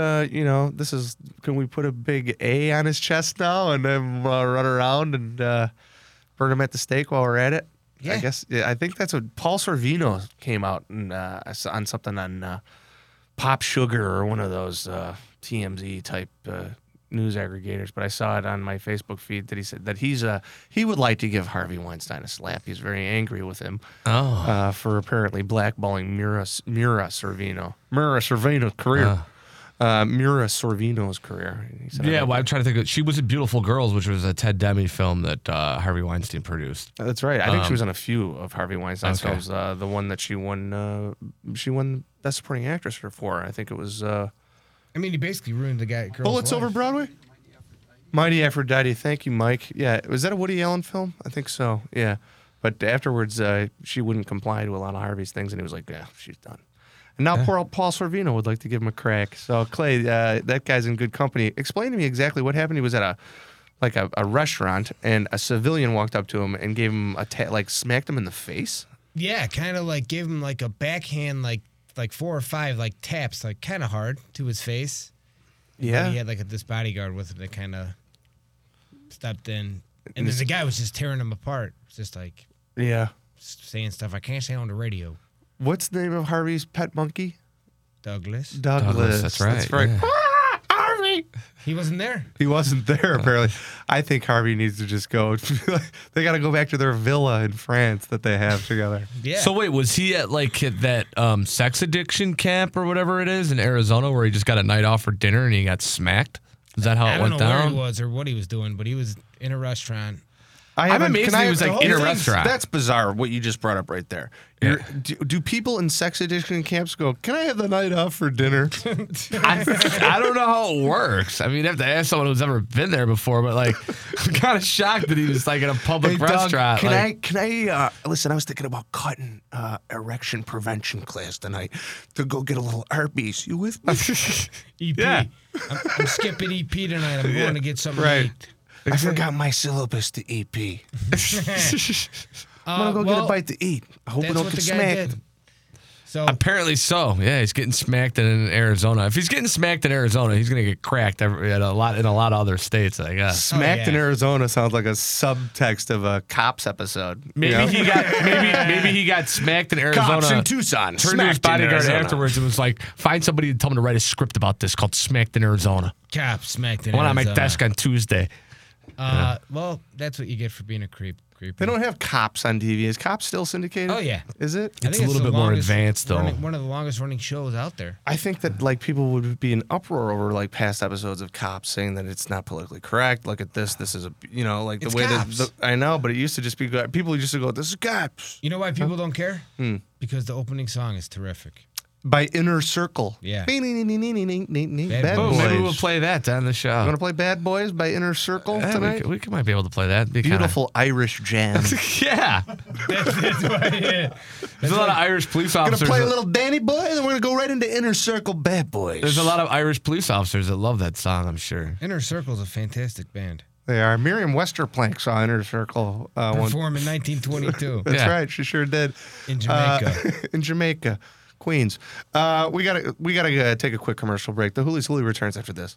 can we put a big A on his chest now and then run around and burn him at the stake while we're at it? Yeah. I guess. Yeah, I think that's what Paul Sorvino came out and on something on Pop Sugar or one of those TMZ type news aggregators. But I saw it on my Facebook feed that he said that he would like to give Harvey Weinstein a slap. He's very angry with him for apparently blackballing Mira Sorvino's career. Mira Sorvino's career. He said, Yeah, well, I'm trying to think. She was in Beautiful Girls, which was a Ted Demme film that Harvey Weinstein produced. That's right. I think she was on a few of Harvey Weinstein's okay. films. The one that she won Best Supporting Actress for. I think it was I mean, he basically ruined the girl's Bullets life. Over Broadway. Mighty Aphrodite. Thank you, Mike. Yeah, was that a Woody Allen film? I think so. Yeah, but afterwards, she wouldn't comply to a lot of Harvey's things, and he was like, "Yeah, she's done." And now poor old Paul Sorvino would like to give him a crack. So Clay, that guy's in good company. Explain to me exactly what happened. He was at a restaurant, and a civilian walked up to him and gave him smacked him in the face. Yeah, kind of like gave him like a backhand, like 4 or 5 like taps, like kind of hard to his face. Yeah. But he had like this bodyguard with him that kind of stepped in, and then the guy was just tearing him apart, just like Yeah. saying stuff I can't say on the radio. What's the name of Harvey's pet monkey? Douglas. Douglas. That's right. That's right. Yeah. Harvey. He wasn't there. He wasn't there, apparently. I think Harvey needs to just go. They got to go back to their villa in France that they have together. Yeah. So wait, was he at that sex addiction camp or whatever it is in Arizona where he just got a night off for dinner and he got smacked? Is that how I it don't went know down? where he was or what he was doing, but he was in a restaurant. I'm amazed he was like in a restaurant. That's bizarre. What you just brought up right there. Yeah. Do people in sex addiction camps go, "Can I have the night off for dinner?" I don't know how it works. I mean, you have to ask someone who's ever been there before, but like, I'm kind of shocked that he was like in a public Hey, Doug, restaurant. Can I listen? I was thinking about cutting erection prevention class tonight to go get a little Arby's. You with me? EP. Yeah. I'm skipping EP tonight. I'm going to get something Right. to eat. I forgot my syllabus to EP. I'm gonna go get a bite to eat. I hope we That's don't what get the guy smacked. did. So Apparently so. Yeah, he's getting smacked in Arizona. If he's getting smacked in Arizona, he's gonna get cracked in a lot of other states, I guess. Smacked in yeah. Arizona sounds like a subtext of a Cops episode. Maybe you know? maybe he got smacked in Arizona. Cops in Tucson. Turned to his Smacked in bodyguard Arizona. afterwards and was like, "Find somebody to tell him to write a script about this called Smacked in Arizona. cop smacked in One on my Arizona. desk on Tuesday." Well, that's what you get for being a creep. They don't have Cops on TV. Is Cops still syndicated? Oh, yeah. Is it? I It's think a little the bit more longest advanced, though. One of the longest running shows out there. I think that like people would be in uproar over like past episodes of Cops saying that it's not politically correct. Look at this. This is a like the It's way Cops. that I know, but it used to just be people used to go, "This is Cops." You know why people don't care? Hmm. Because the opening song is terrific. By Inner Circle. Yeah. Bad Bad Oh, Boys. maybe we'll play that on the show. You want to play Bad Boys by Inner Circle Yeah, tonight? we might be able to play that. It'd be kinda- Beautiful Irish jam. Yeah. That's why, yeah. There's a lot of Irish police Gonna officers. play a little Danny Boy, and then we're gonna go right into Inner Circle Bad Boys. There's a lot of Irish police officers that love that song, I'm sure. Inner Circle's a fantastic band. They are. Miriam Westerplank saw Inner Circle one. Perform in 1922 That's Yeah. right, she sure did. in Jamaica. In Jamaica, Queens. We gotta take a quick commercial break. The Hooli's Hoolie returns after this.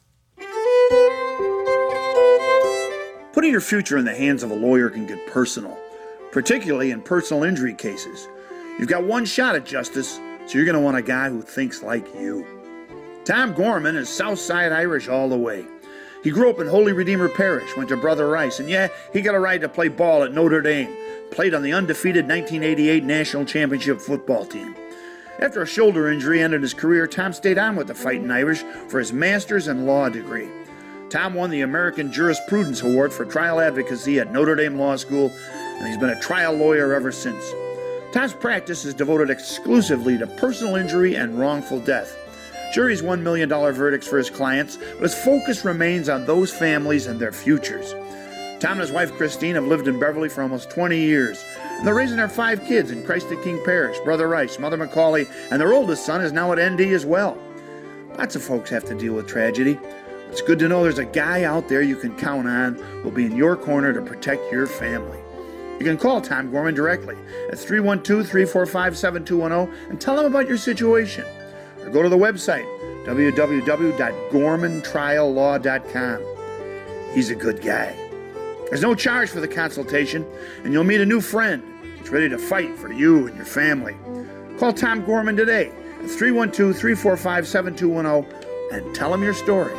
Putting your future in the hands of a lawyer can get personal, particularly in personal injury cases. You've got one shot at justice, so you're going to want a guy who thinks like you. Tom Gorman is Southside Irish all the way. He grew up in Holy Redeemer Parish, went to Brother Rice, and yeah, he got a right to play ball at Notre Dame, played on the undefeated 1988 National Championship football team. After a shoulder injury ended his career, Tom stayed on with the Fighting Irish for his master's in law degree. Tom won the American Jurisprudence Award for trial advocacy at Notre Dame Law School, and he's been a trial lawyer ever since. Tom's practice is devoted exclusively to personal injury and wrongful death. Juries $1 million verdicts for his clients, but his focus remains on those families and their futures. Tom and his wife Christine have lived in Beverly for almost 20 years, and they're raising their 5 kids in Christ the King Parish. Brother Rice, Mother Macaulay, and their oldest son is now at ND as well. Lots of folks have to deal with tragedy. It's good to know there's a guy out there you can count on who will be in your corner to protect your family. You can call Tom Gorman directly at 312-345-7210 and tell him about your situation. Or go to the website, www.gormantriallaw.com. He's a good guy. There's no charge for the consultation, and you'll meet a new friend that's ready to fight for you and your family. Call Tom Gorman today at 312-345-7210 and tell him your story.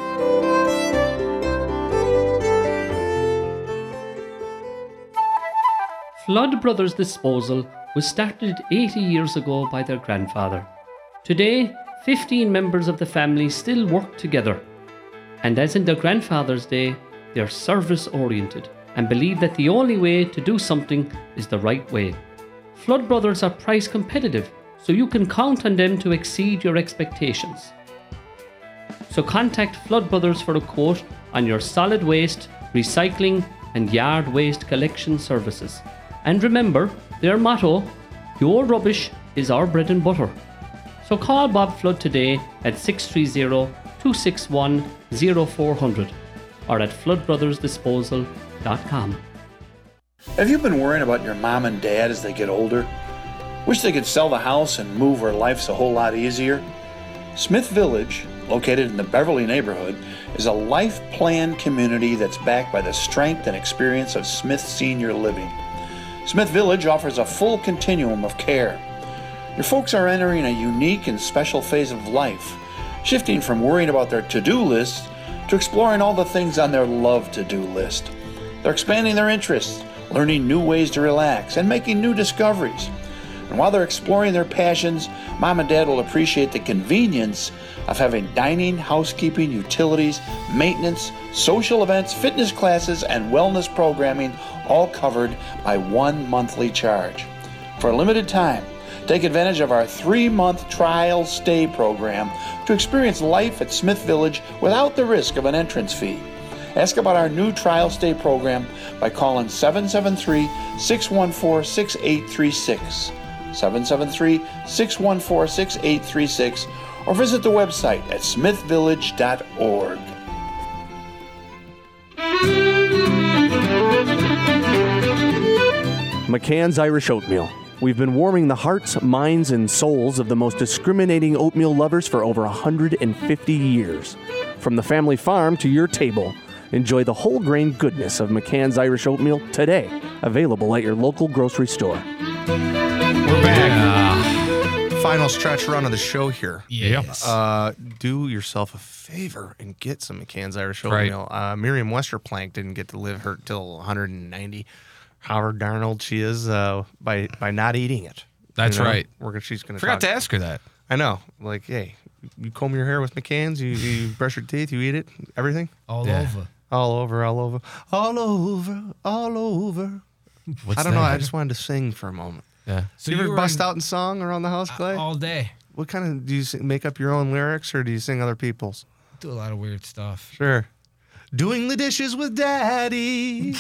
Flood Brothers Disposal was started 80 years ago by their grandfather. Today, 15 members of the family still work together. And as in their grandfather's day, they're service-oriented and believe that the only way to do something is the right way. Flood Brothers are price competitive, so you can count on them to exceed your expectations. So contact Flood Brothers for a quote on your solid waste, recycling, and yard waste collection services. And remember their motto, your rubbish is our bread and butter. So call Bob Flood today at 630-261-0400 or at floodbrothersdisposal.com. Have you been worrying about your mom and dad as they get older? Wish they could sell the house and move where life's a whole lot easier? Smith Village, located in the Beverly neighborhood, is a life plan community that's backed by the strength and experience of Smith Senior Living. Smith Village offers a full continuum of care. Your folks are entering a unique and special phase of life, shifting from worrying about their to-do lists to exploring all the things on their love-to-do list. They're expanding their interests, learning new ways to relax, and making new discoveries. And while they're exploring their passions, Mom and Dad will appreciate the convenience of having dining, housekeeping, utilities, maintenance, social events, fitness classes, and wellness programming all covered by one monthly charge. For a limited time, take advantage of our 3-month trial stay program to experience life at Smith Village without the risk of an entrance fee. Ask about our new trial stay program by calling 773-614-6836, 773-614-6836, or visit the website at smithvillage.org. McCann's Irish Oatmeal. We've been warming the hearts, minds, and souls of the most discriminating oatmeal lovers for over 150 years. From the family farm to your table, enjoy the whole grain goodness of McCann's Irish Oatmeal today. Available at your local grocery store. We're back. Final stretch run of the show here. Yes. Do yourself a favor and get some McCann's Irish Oatmeal. Miriam Westerplank didn't get to live her till 190. However darn old she is by not eating it. That's right. She's gonna Forgot to ask her that. I know. Like, hey, you comb your hair with McCann's, you brush your teeth, you eat it, everything. All over. All over. I don't know. I just wanted to sing for a moment. Yeah. So you ever bust out in song around the house, Clay? All day. What kind of, do you make up your own lyrics or do you sing other people's? Do a lot of weird stuff. Sure. Doing the dishes with Daddy.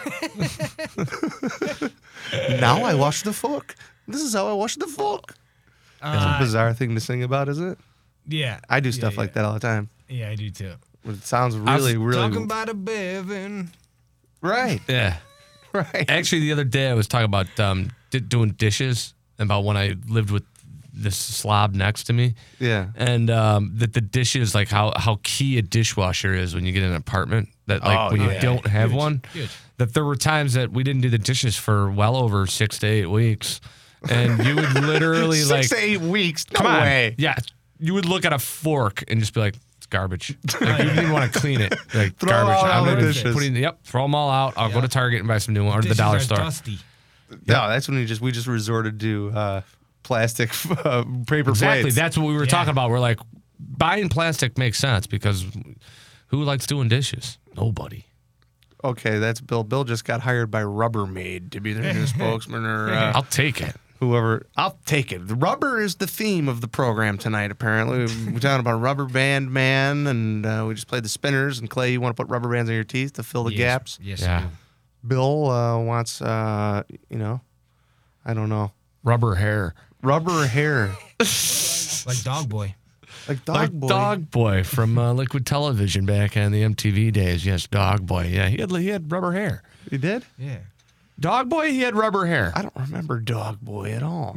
Now I wash the fork. This is how I wash the fork. That's a bizarre thing to sing about, isn't it? Yeah. I do stuff like that all the time. Yeah, I do too. It sounds really. Talking about a Bevan. Right. Yeah. Right. Actually, the other day I was talking about doing dishes, about when I lived with this slob next to me. Yeah. And that the dishes, like how key a dishwasher is when you get an apartment. That like when you don't have one. Huge. That there were times that we didn't do the dishes for well over 6 to 8 weeks. And you would literally 6 to 8 weeks. No come on. way. Yeah. You would look at a fork and just be like, it's garbage. Like, you didn't want to clean it. Like, Throw garbage. all I'm the gonna dishes. throw them all out. I'll go to Target and buy some new one, or the Dishes dollar are store. Dusty. No, that's when we just resorted to plastic paper Exactly. plates. That's what we were talking about. We're like, buying plastic makes sense because Who likes doing dishes? Nobody. Okay, that's Bill. Bill just got hired by Rubbermaid to be their new spokesman or I'll take it. whoever. I'll take it. The rubber is the theme of the program tonight, apparently. We're talking about Rubber Band Man, and we just played the spinners. And Clay, you want to put rubber bands on your teeth to fill the gaps? Yes. Yeah. Bill wants, I don't know. Rubber hair. Rubber hair. Like Dog Boy. Like Dog Like Boy. Dog Boy from Liquid Television back in the MTV days. Yes, Dog Boy. Yeah, he had rubber hair. You did? Yeah. Dog Boy, he had rubber hair. I don't remember Dog Boy at all.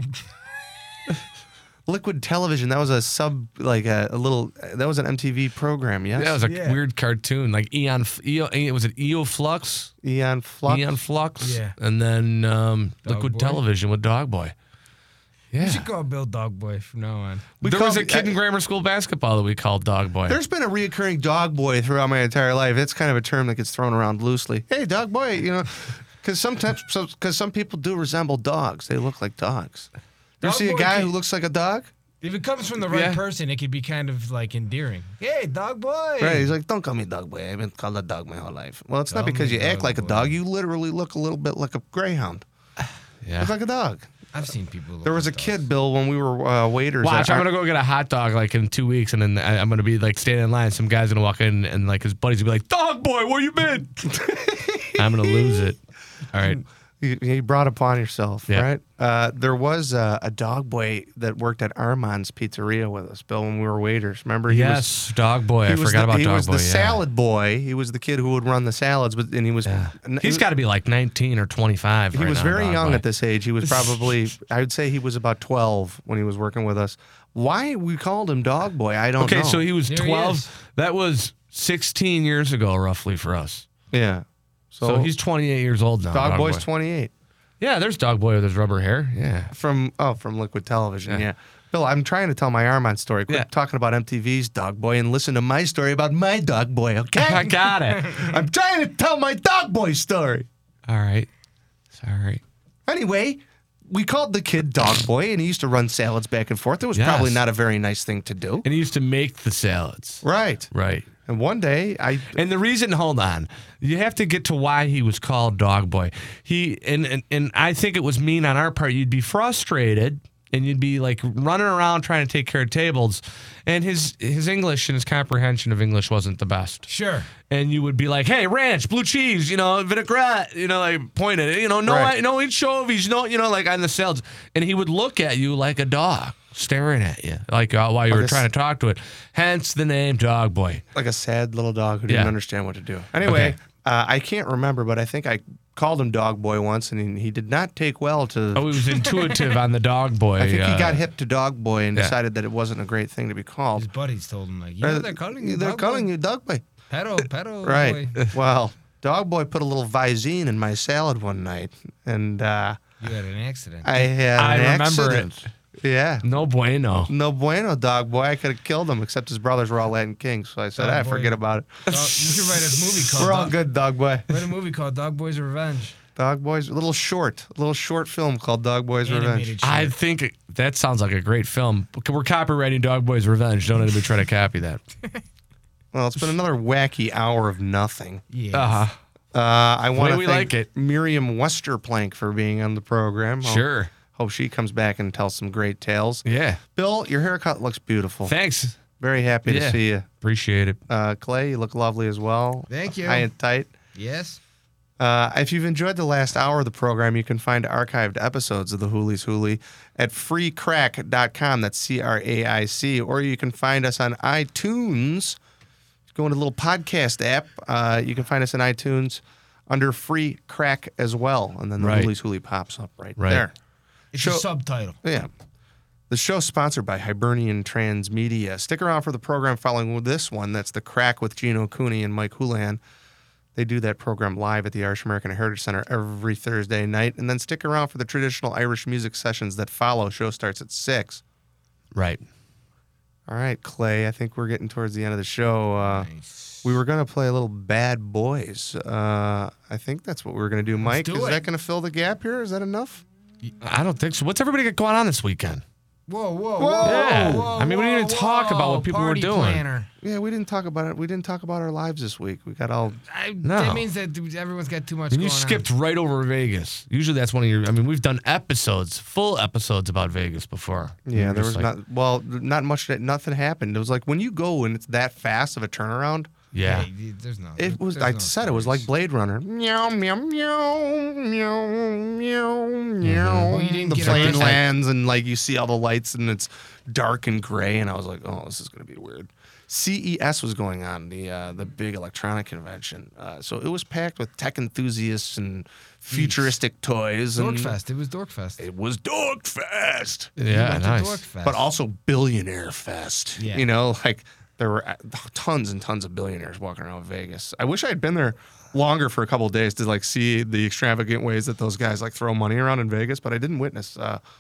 Liquid Television, that was a that was an MTV program, yes? That was a weird cartoon, like was it EO Flux? Eon Flux. Eon Flux. Yeah. And then Liquid Boy. Television with Dog Boy. We Yeah. should call Bill Dog Boy from now on. There was a kid in grammar school basketball that we called Dog Boy. There's been a reoccurring Dog Boy throughout my entire life. It's kind of a term that gets thrown around loosely. Hey, Dog Boy, because some people do resemble dogs. They look like dogs. You ever Dog see a Boy guy can- who looks like a dog? If it comes from the right person, it could be kind of like endearing. Hey, Dog Boy. Right, he's like, don't call me Dog Boy. I've been called a dog my whole life. Well, it's not Call because me you act Dog like a Boy. dog. You literally look a little bit like a greyhound. Yeah. Look like a dog. I've seen people. There was a kid, Bill, when we were waiters. Watch, at I'm gonna go get a hot dog like in 2 weeks, and then I'm gonna be like standing in line. Some guy's gonna walk in, and like his buddies will be like, "Dog Boy, where you been?" I'm gonna lose it. All right. You brought upon yourself, Yeah. right? There was a dog boy that worked at Armand's Pizzeria with us, Bill, when we were waiters. Remember? Yes, Dog Boy. I forgot about He Dog was Boy. the yeah. salad boy. He was the kid who would run the salads, and he was. He's got to be like 19 or 25. He right was now, very Dog young Boy. at this age. He was probably, I would say, he was about 12 when he was working with us. Why we called him Dog Boy, I don't know. Okay, so he was There he 12. is. That was 16 years ago, roughly for us. yeah. So he's 28 years old now. Dog Boy's Boy. 28. Yeah, there's Dog Boy with his rubber hair. Yeah. From Liquid Television, yeah. Bill, I'm trying to tell my Armand story. Quit talking about MTV's Dog Boy and listen to my story about my Dog Boy, okay? I got it. I'm trying to tell my Dog Boy story. All right. Sorry. Anyway, we called the kid Dog Boy, and he used to run salads back and forth. It was Yes. probably not a very nice thing to do. And he used to make the salads. Right. Right. And one day, And the reason, hold on, you have to get to why he was called Dog Boy. And I think it was mean on our part. You'd be frustrated and you'd be like running around trying to take care of tables, and his English and his comprehension of English wasn't the best. Sure. And you would be like, "Hey, ranch, blue cheese, vinaigrette," like point at it, no Right. anchovies, like on the salads, and he would look at you like a dog. Staring at you, like while you were trying to talk to it. Hence the name Dog Boy. like a sad little dog who didn't Yeah. understand what to do. Anyway, Okay. I can't remember, but I think I called him Dog Boy once, and he did not take well to. Oh, he was intuitive on the Dog Boy. I think he got hip to Dog Boy and yeah. decided that it wasn't a great thing to be His called. buddies told him, like, they're calling you They're Dog calling Boy. you Dog Boy. Pedo, Right. boy. Well, Dog Boy put a little Visine in my salad one night, and You had an accident. I had I an remember accident. Yeah. No bueno. No bueno, Dog Boy. I could have killed him, except his brothers were all Latin kings. So I said, Dog Boy. forget about it. You should write a movie called We're all good, Dog Boy. Write a movie called Dog Boy's Revenge. Dog Boy's a little short film called Dog Boy's Revenge. Animated shit. I think that sounds like a great film. We're copywriting Dog Boy's Revenge. Don't anybody try to copy that. Well, it's been another wacky hour of nothing. Yeah. Uh-huh. I want to we thank like it. Miriam Westerplank for being on the program. Sure. Hope she comes back and tells some great tales. Yeah. Bill, your haircut looks beautiful. Thanks. Very happy to Yeah. see you. Appreciate it. Clay, you look lovely as well. Thank you. High and tight. Yes. If you've enjoyed the last hour of the program, you can find archived episodes of the Hoolies Hoolie at freecrack.com. That's CRAIC. Or you can find us on iTunes. Go into the little podcast app. You can find us on iTunes under Free Crack as well. And then the Right. Hoolies Hoolie pops up right Right. there. It's a subtitle. Yeah. The show's sponsored by Hibernian Transmedia. Stick around for the program following this one. That's The Crack with Gino Cooney and Mike Houlihan. They do that program live at the Irish American Heritage Center every Thursday night. And then stick around for the traditional Irish music sessions that follow. Show starts at 6. Right. All right, Clay, I think we're getting towards the end of the show. We were going to play a little Bad Boys. I think that's what we were going to do. Mike, do is it. that going to fill the gap here? Is that enough? I don't think so. What's everybody got going on this weekend? Whoa. Yeah. Whoa, I mean, we didn't even talk about what people were Party doing. Planner. Yeah, we didn't talk about it. We didn't talk about our lives this week. We got all. No. That means that everyone's got too much And going you skipped right over Vegas. Usually that's one of your. I mean, we've done full episodes about Vegas before. Yeah, there You're was just not much. Nothing happened. It was like when you go and it's that fast of a turnaround. Yeah. Hey, there's no. It was. there's I no said it was stories. like Blade Runner. Meow meow meow meow meow meow. Well, you didn't The get plane arrested. lands and like you see all the lights and it's dark and gray and I was like, oh, this is gonna be weird. CES was going on, the big electronic convention. So it was packed with tech enthusiasts and futuristic toys. And Dorkfest. It was Dorkfest. It was Dorkfest. Yeah, went to nice. Dorkfest. But also Billionaire Fest. Yeah. You know, like there were tons and tons of billionaires walking around Vegas. I wish I had been there longer for a couple of days to like see the extravagant ways that those guys like throw money around in Vegas, but I didn't witness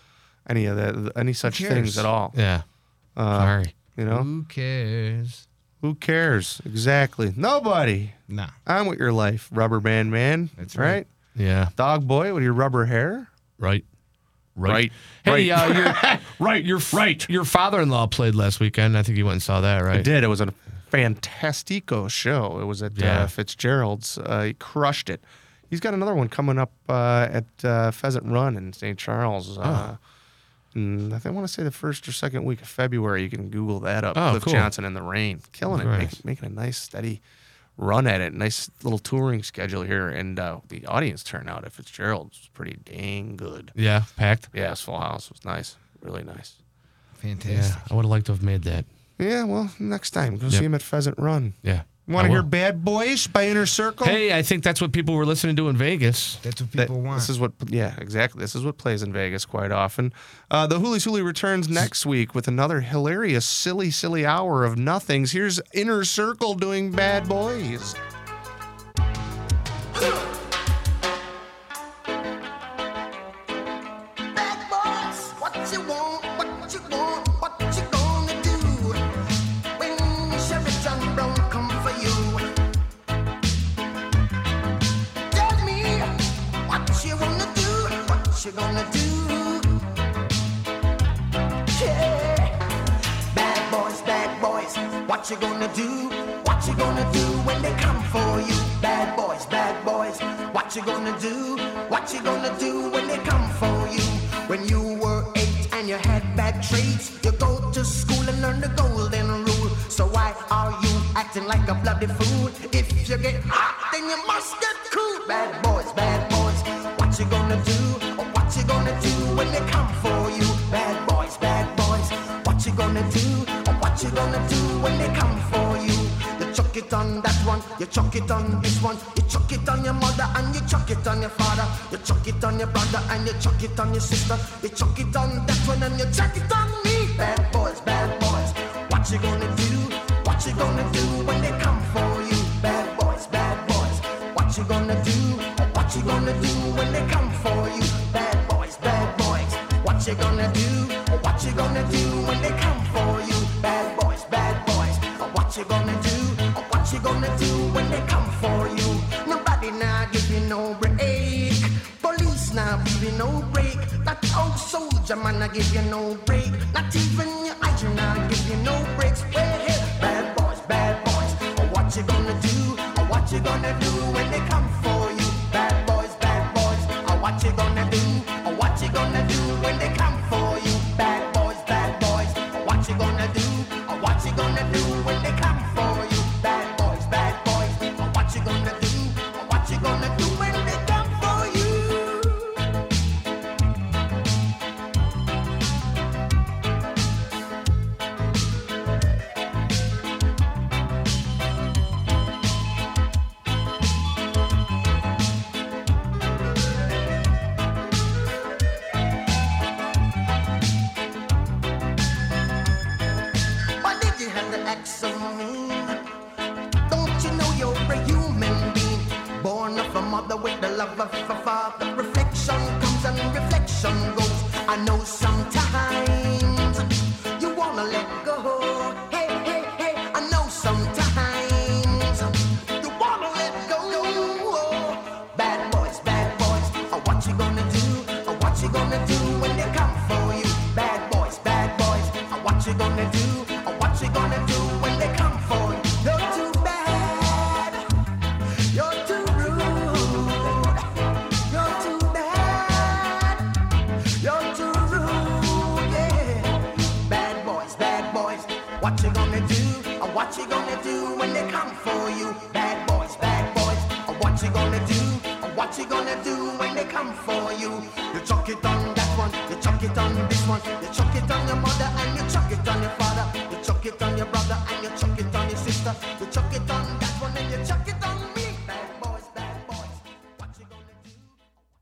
any such cares? things at all. Yeah. Sorry. You know, Who cares? who cares? Exactly. Nobody. No. I'm with your life, rubber band man. That's right. right. Yeah. Dog boy with your rubber hair. Right. Right. Hey, Right. your father-in-law played last weekend. I think you went and saw that, right? I did. It was a fantastico show. It was at Fitzgerald's. He crushed it. He's got another one coming up at Pheasant Run in St. Charles. And I want to say the first or second week of February. You can Google that up. Oh, Cliff cool. Johnson in the Rain. Killing it. Nice. Making a nice, steady run at it. Nice little touring schedule here. And the audience turnout at Fitzgerald's was pretty dang good. Yeah, packed. Yeah, it was full house. It was nice. Really nice. Fantastic. Yeah, I would have liked to have made that. Yeah, well, next time. Go Yep. see him at Pheasant Run. Yeah. Want I to hear will. Bad Boys by Inner Circle? Hey, I think that's what people were listening to in Vegas. That's what That- people want. This is what, yeah, exactly. This is what plays in Vegas quite often. The Hooli Sooly returns next week with another hilarious, silly hour of nothings. Here's Inner Circle doing Bad Boys. Bad boys, what you want, what you want, what you gonna do when Chevy John Brown come for you? Tell me what you wanna do, what you gonna do? Yeah, bad boys, what you gonna do? What you gonna do when they come for you? Bad boys, what you gonna do? What you gonna do when they come for you? When you were 8 and you had bad traits, you go to school and learn the golden rule. So why are you acting like a bloody fool? If you get hot, then you must get cool. Bad boys, what you gonna do? Or what you gonna do when they come for you? Bad boys, what you gonna do? Or what you gonna do when they come for you? You chuck it on that one, you chuck it on this one, you chuck it on your mother and you chuck it on your father, you chuck it on your brother and you chuck it on your sister, you chuck it on that one and you chuck it on me. Bad boys, what you gonna do? What you gonna do when they come for you? Bad boys, what you gonna do? Or what you gonna do when they come for you? Bad boys, what you gonna do? Or what you gonna do when they come for you? Bad boys, or what you gonna do? Or what you gonna do when they come for you? Nobody now give you no break. Police now give you no break. That old soldier man I give you no break. Not even your eyes now give you no breaks. Well, hey, bad boys, or what you gonna do? Or what you gonna do when they come for you? Bad boys, or what you gonna do? Or what you gonna do when they come for you? Bad boys, or what you gonna do? Or what you gonna do when they come for you? Bad boys, or what you gonna do? Or what you gonna do when they come for you? Why did you have to act so mean? Don't you know you're a human being? Born of a mother with the love of a father. Reflection comes and reflection goes. I know sometimes you wanna let go. Hey, I know sometimes you wanna let go. Bad boys, or what you gonna do? Or what you gonna do when they come for you? Bad boys, or what you gonna do? Or what you gonna do when they come for What you gonna do? What you gonna do when they come for you? Bad boys, bad boys. What you gonna do? What you gonna do when they come for you? You chuck it on that one, you chuck it on this one, you chuck it on your mother and you chuck it on your father, you chuck it on your brother and you chuck